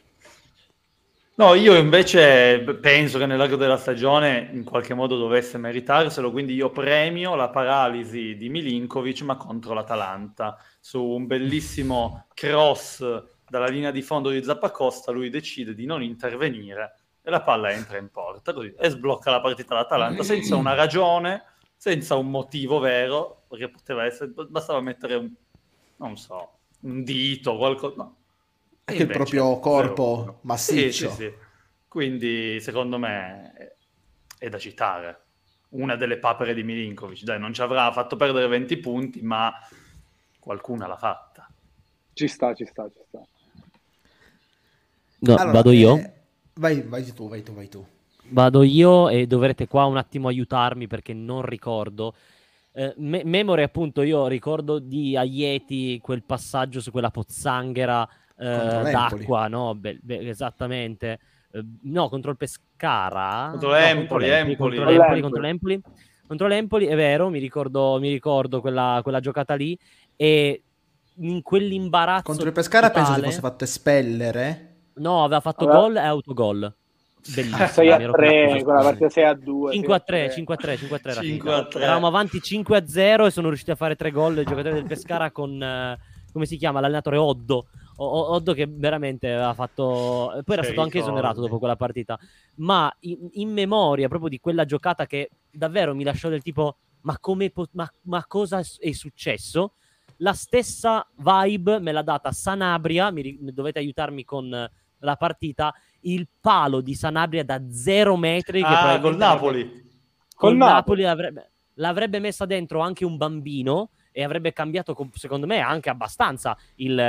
No, io invece penso che nell'arco della stagione in qualche modo dovesse meritarselo, quindi io premio la paralisi di Milinkovic, ma contro l'Atalanta, su un bellissimo cross dalla linea di fondo di Zappacosta. Lui decide di non intervenire e la palla entra in porta così, e sblocca la partita l'Atalanta senza una ragione, senza un motivo vero, perché poteva essere, bastava mettere non so, un dito, qualcosa. No. Anche il proprio corpo massiccio. Sì. Quindi, secondo me, è da citare. Una delle papere di Milinkovic. Dai, non ci avrà fatto perdere 20 punti, ma qualcuna l'ha fatta. Ci sta. No, Allora, vado io? Vai tu. Vado io e dovrete qua un attimo aiutarmi perché non ricordo. Memory, appunto, io ricordo di Aieti quel passaggio su quella pozzanghera d'acqua, no? Esattamente. No, contro il Pescara. Contro l'Empoli. Contro l'Empoli, è vero, mi ricordo quella giocata lì. E in quell'imbarazzo contro il Pescara totale, penso si fosse fatto espellere. No, aveva fatto gol e autogol. Bellissimo. 6-3, quella partita 6-2. 5-3. Eravamo avanti 5-0 e sono riusciti a fare 3 gol i giocatori del Pescara con come si chiama? L'allenatore Oddo che veramente aveva fatto. Poi era stato anche esonerato dopo quella partita. Ma in memoria proprio di quella giocata che davvero mi lasciò del tipo: ma cosa è successo? La stessa vibe me l'ha data Sanabria. Dovete aiutarmi con la partita. Il palo di Sanabria da 0 metri che col Napoli. Col Napoli l'avrebbe messa dentro anche un bambino e avrebbe cambiato, secondo me, anche abbastanza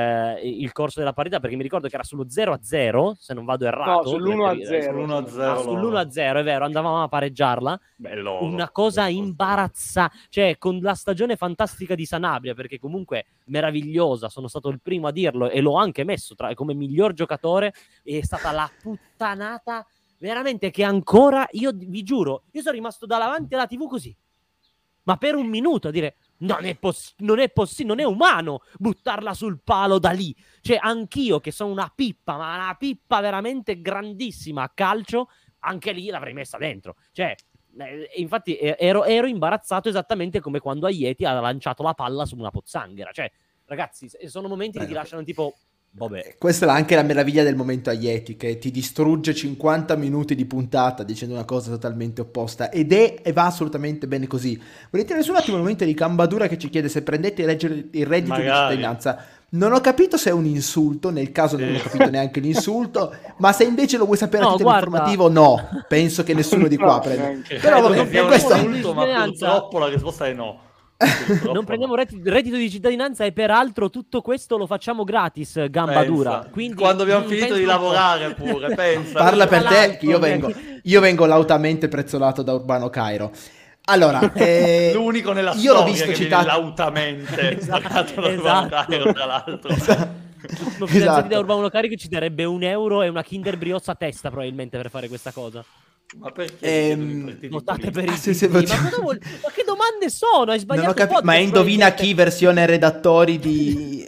il corso della partita, perché mi ricordo che era sullo 0-0, se non vado errato. No, sull'1-0. Sull'1-0, è vero, andavamo a pareggiarla. Una cosa imbarazzante, cioè con la stagione fantastica di Sanabria, perché comunque meravigliosa, sono stato il primo a dirlo e l'ho anche messo come miglior giocatore, è stata la puttanata veramente che ancora, io vi giuro, io sono rimasto davanti alla TV così, ma per un minuto a dire non è possibile, non è umano buttarla sul palo da lì. Cioè, anch'io che sono una pippa, ma una pippa veramente grandissima a calcio, anche lì l'avrei messa dentro. Cioè, infatti ero imbarazzato esattamente come quando Aieti ha lanciato la palla su una pozzanghera. Cioè, ragazzi, sono momenti che ti lasciano tipo... Vabbè. Questa è anche la meraviglia del momento Aieti, che ti distrugge 50 minuti di puntata dicendo una cosa totalmente opposta e va assolutamente bene così. Volete tirare su un attimo il momento di Cambadura che ci chiede se prendete il reddito di cittadinanza. Non ho capito se è un insulto, nel caso non ho capito neanche l'insulto, ma se invece lo vuoi sapere a titolo informativo, no, penso che nessuno di qua prenda. Però vabbè, questo è un insulto, ma purtroppo la risposta è no. Non prendiamo reddito di cittadinanza e peraltro tutto questo lo facciamo gratis, gamba dura. Quindi quando abbiamo finito di lavorare pure, pensa. Parla per te che io vengo lautamente prezzolato da Urbano Cairo. Allora, l'unico nella io storia l'ho visto che citato lautamente pagato da Urbano Cairo, tra l'altro. Uno finanziato da Urbano Cairo che ci darebbe €1 e una Kinder Brioche a testa probabilmente per fare questa cosa. Ma perché votate per il ma che domande sono? Hai sbagliato ma indovina chi versione redattori di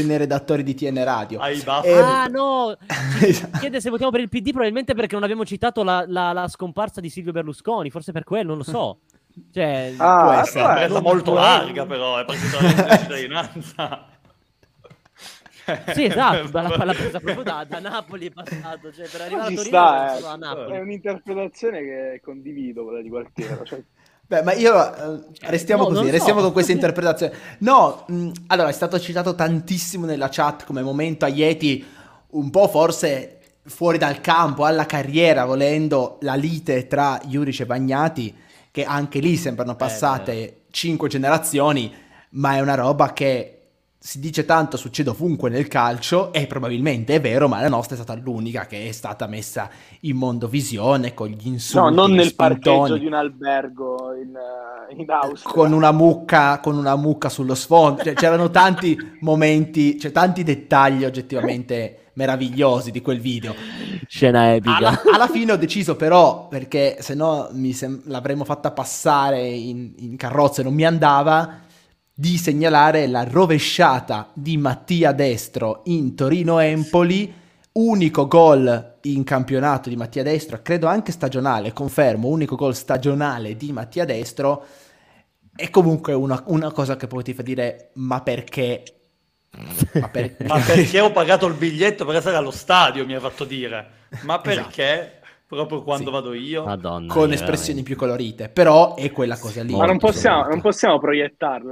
TN Radio. No, chiede se votiamo per il PD probabilmente perché non abbiamo citato la scomparsa di Silvio Berlusconi, forse per quello, non lo so. Cioè, può essere è molto larga, però è praticamente cittadinanza. Sì, esatto, l'ha presa proprio da Napoli è passato, cioè per arrivare a Torino a Napoli. È un'interpretazione che condivido, quella di Gualtiero. Cioè... Beh, ma io restiamo con questa interpretazione. No, allora è stato citato tantissimo nella chat come momento Aieti, un po' forse fuori dal campo, alla carriera, volendo, la lite tra Juric e Bagnati, che anche lì sembrano passate 5 generazioni, ma è una roba che si dice tanto, succede ovunque nel calcio, e probabilmente è vero, ma la nostra è stata l'unica che è stata messa in mondovisione con gli insulti. No, non nel parcheggio di un albergo in Austria. Con una mucca sullo sfondo. Cioè, c'erano tanti momenti, tanti dettagli oggettivamente meravigliosi di quel video. Scena epica. Alla fine ho deciso però, perché se no l'avremmo fatta passare in carrozza e non mi andava, di segnalare la rovesciata di Mattia Destro in Torino-Empoli, unico gol in campionato di Mattia Destro, credo anche stagionale, confermo, unico gol stagionale di Mattia Destro, è comunque una cosa che poi ti fa dire, ma perché? Ma perché ho pagato il biglietto per essere allo stadio, mi ha fatto dire, ma perché? Esatto. Proprio quando vado io, Madonna, con espressioni più colorite, però è quella cosa lì. Ma non possiamo proiettarla?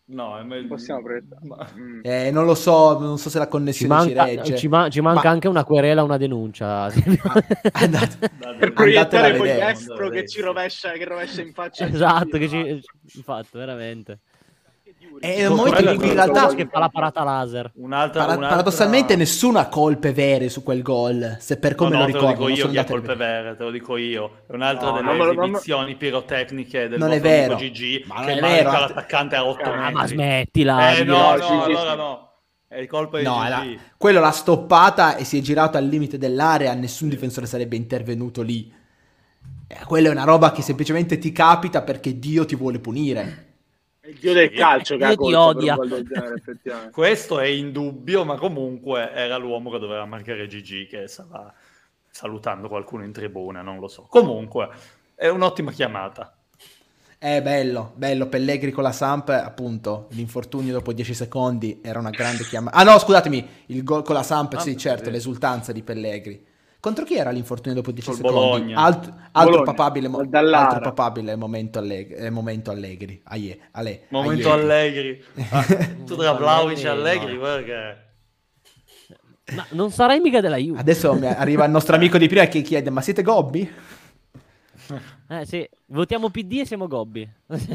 No, è meglio... Possiamo proiettare. Non lo so, non so se la connessione ci regge. Ci manca anche una querela, una denuncia. Per proiettare poi Destro che ci rovescia in faccia. Esatto, infatti, veramente. È un momento in cui in realtà che fa la parata laser. Paradossalmente nessuna colpe vere su quel gol, se per come lo ricordo. Te lo dico io chi ha colpe vere, te lo dico io. È un'altra delle esibizioni pirotecniche del non è vero. GG Ma che manca l'attaccante a 8 metri. Ma smettila. Allora no. È colpa di GG. Quello l'ha stoppata e si è girato al limite dell'area, nessun difensore sarebbe intervenuto lì. Quella è una roba che semplicemente ti capita perché Dio ti vuole punire. Il dio del calcio che ti odia. Questo è indubbio, ma comunque era l'uomo che doveva marcare GG, che stava salutando qualcuno in tribuna, non lo so. Comunque è un'ottima chiamata. È bello, Pellegrini con la Samp, appunto, l'infortunio dopo 10 secondi era una grande chiamata. Ah no, scusatemi, il gol con la Samp, sì, certo, l'esultanza di Pellegrini. Contro chi era l'infortunio dopo 10 secondi? Bologna. Altro papabile momento Allegri. Momento Allegri. Tu tra Vlahovic e Allegri, perché... Ma non sarai mica della Juve. Adesso arriva il nostro amico di prima che chiede: ma siete gobbi? Sì, votiamo PD e siamo gobbi.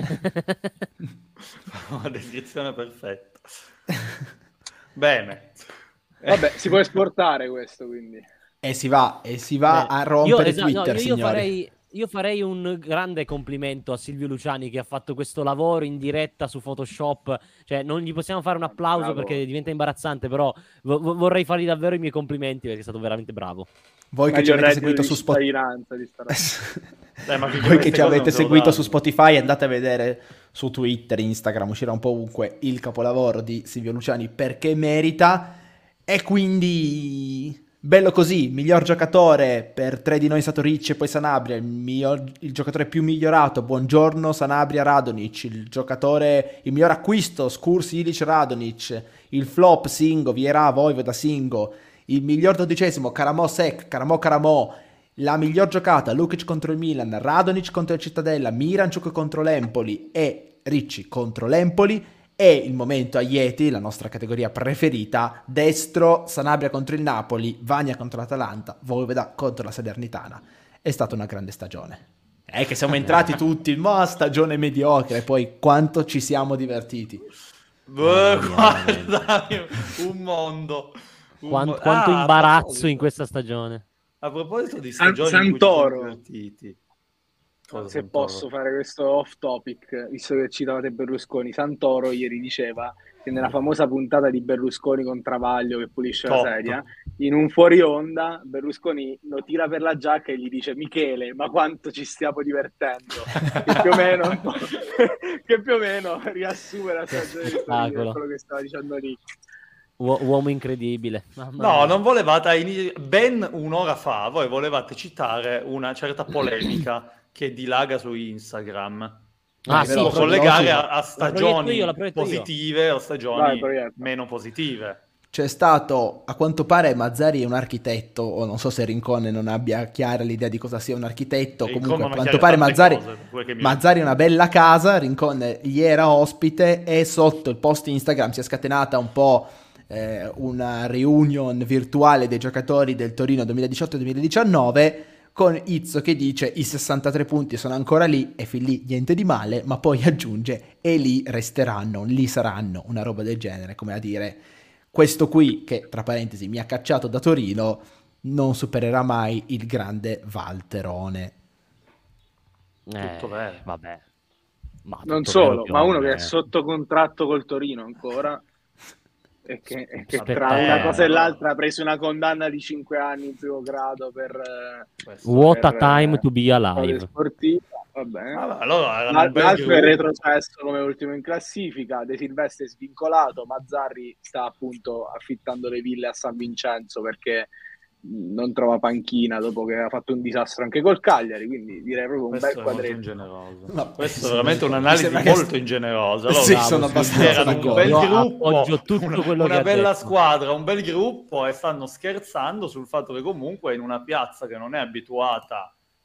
Una descrizione perfetta. Bene. Vabbè, si può esportare questo, quindi. E si va a rompere Twitter, signori. Io farei un grande complimento a Silvio Luciani che ha fatto questo lavoro in diretta su Photoshop. Cioè, non gli possiamo fare un applauso perché diventa imbarazzante, però vorrei fargli davvero i miei complimenti perché è stato veramente bravo. Voi che ci avete seguito su Spotify, voi che ci avete seguito su Spotify, andate a vedere su Twitter, Instagram, uscirà un po' ovunque il capolavoro di Silvio Luciani perché merita. E quindi bello così, miglior giocatore per 3 di noi è stato Ricci e poi Sanabria, il giocatore più migliorato, buongiorno Sanabria Radonic, il miglior acquisto Skursi Ilic Radonic, il flop Singo, Vieira Voivoda Singo, il miglior 12esimo Caramo, la miglior giocata Lukic contro il Milan, Radonic contro il Cittadella, Miranchuk contro l'Empoli e Ricci contro l'Empoli. E il momento Aieti, la nostra categoria preferita, Destro, Sanabria contro il Napoli, Vania contro l'Atalanta, Voivoda contro la Salernitana. È stata una grande stagione. È che siamo entrati tutti, ma stagione mediocre, poi quanto ci siamo divertiti. Guarda, un mondo. Quanto imbarazzo in questa stagione. A proposito di stagioni Santoro. divertiti. Se posso fare questo off topic, visto che citavate Berlusconi, Santoro ieri diceva che nella famosa puntata di Berlusconi con Travaglio che pulisce la sedia, in un fuori onda Berlusconi lo tira per la giacca e gli dice: Michele, ma quanto ci stiamo divertendo, che più o meno riassume la stagione di quello che stava dicendo lì. Uomo incredibile. No, non volevate ben un'ora fa voi volevate citare una certa polemica che dilaga su Instagram. Sì, lo collegare a stagioni la positive o stagioni meno positive. C'è stato, a quanto pare Mazzari è un architetto, o non so se Rincon non abbia chiara l'idea di cosa sia un architetto, comunque a quanto pare Mazzari è una bella casa, Rincon gli era ospite e sotto il post Instagram si è scatenata un po' una reunion virtuale dei giocatori del Torino 2018-2019 con Izzo che dice i 63 punti sono ancora lì e fin lì niente di male, ma poi aggiunge e lì resteranno, lì saranno, una roba del genere, come a dire questo qui che tra parentesi mi ha cacciato da Torino non supererà mai il grande Valterone. Tutto bene, vabbè. Ma non solo, ma uno che è sotto contratto col Torino ancora e che tra una cosa e l'altra ha preso una condanna di 5 anni in primo grado per What a time to be alive sportiva. Va bene. Allora, l'altro è retrocesso come ultimo in classifica, De Silvestri è svincolato, Mazzarri sta appunto affittando le ville a San Vincenzo perché non trova panchina dopo che ha fatto un disastro anche col Cagliari, quindi direi proprio un bel quadretto. Questo è veramente un'analisi molto ingenerosa. Sì, sono abbastanza un bel gruppo, una bella squadra, un bel gruppo e stanno scherzando sul fatto che comunque in una piazza che non è abituata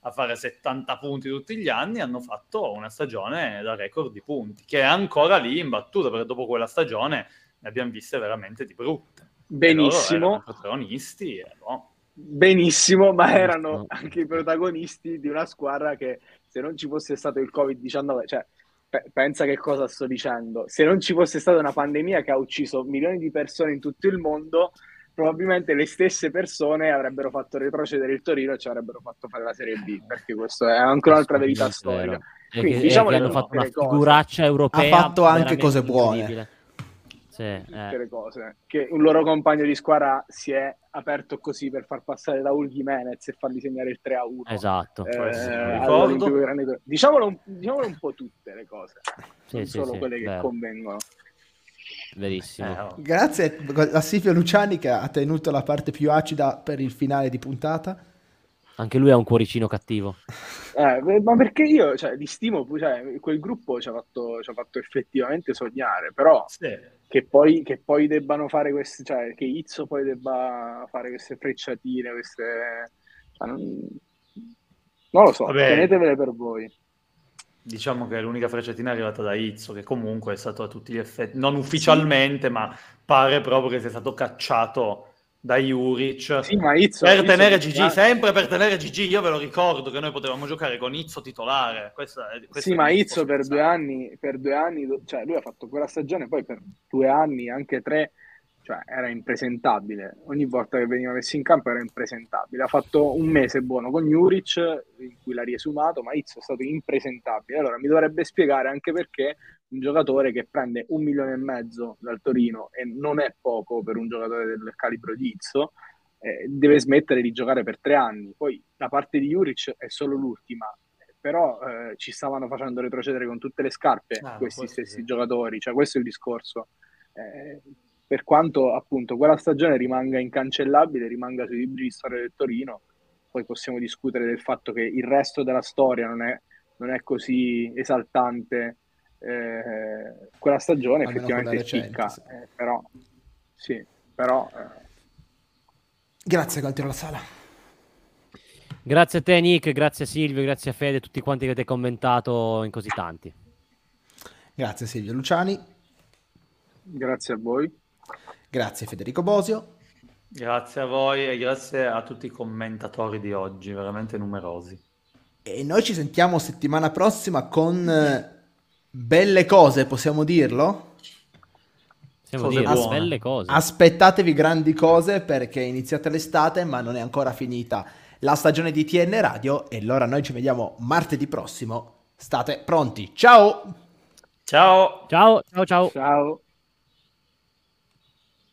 a fare 70 punti tutti gli anni, hanno fatto una stagione da record di punti, che è ancora lì imbattuta, perché dopo quella stagione ne abbiamo viste veramente di brutte. Benissimo. Erano protagonisti, benissimo, ma erano anche i protagonisti di una squadra che, se non ci fosse stato il Covid-19, cioè pensa che cosa sto dicendo, se non ci fosse stata una pandemia che ha ucciso milioni di persone in tutto il mondo, probabilmente le stesse persone avrebbero fatto retrocedere il Torino e ci avrebbero fatto fare la Serie B, perché questo è anche un'altra verità storica. Quindi diciamo che hanno fatto una figuraccia europea, ha fatto anche cose buone. Tutte le cose, che un loro compagno di squadra si è aperto così per far passare Raul Jimenez e fargli segnare il 3-1. Esatto. Diciamolo un po' tutte le cose, non solo quelle che convengono. Verissimo. Grazie a Silvio Luciani che ha tenuto la parte più acida per il finale di puntata. Anche lui ha un cuoricino cattivo. Ma perché io li stimo, quel gruppo ci ha fatto effettivamente sognare, però che poi debbano fare queste, che Izzo poi debba fare queste frecciatine, non lo so, tenetevele per voi. Diciamo che l'unica frecciatina è arrivata da Izzo, che comunque è stato a tutti gli effetti, non ufficialmente, ma pare proprio che sia stato cacciato da Juric per tenere Gigi, sempre per tenere Gigi. Io ve lo ricordo che noi potevamo giocare con Izzo titolare. Ma Izzo per 2 anni, lui ha fatto quella stagione, poi per 2 anni, anche 3, era impresentabile. Ogni volta che veniva messo in campo era impresentabile. Ha fatto un mese buono con Juric, in cui l'ha riesumato, ma Izzo è stato impresentabile. Allora mi dovrebbe spiegare anche perché un giocatore che prende 1,5 milioni dal Torino, e non è poco per un giocatore del calibro di Izzo, deve smettere di giocare per 3 anni. Poi la parte di Juric è solo l'ultima, però ci stavano facendo retrocedere con tutte le scarpe questi stessi giocatori, questo è il discorso. Per quanto appunto quella stagione rimanga incancellabile, rimanga sui libri di storia del Torino, poi possiamo discutere del fatto che il resto della storia non è così esaltante. Quella stagione almeno effettivamente spicca, sì. Però grazie Galtiero La Sala. Grazie a te Nick, grazie a Silvio, grazie a Fede, tutti quanti che avete commentato in così tanti. Grazie Silvio Luciani, grazie a voi, grazie Federico Bosio, grazie a voi e grazie a tutti i commentatori di oggi, veramente numerosi. E noi ci sentiamo settimana prossima con belle cose, possiamo dirlo? Belle cose. Aspettatevi grandi cose perché è iniziata l'estate ma non è ancora finita la stagione di TN Radio, e allora noi ci vediamo martedì prossimo. State pronti. Ciao! Ciao! Ciao! Ciao! Ciao! Ciao!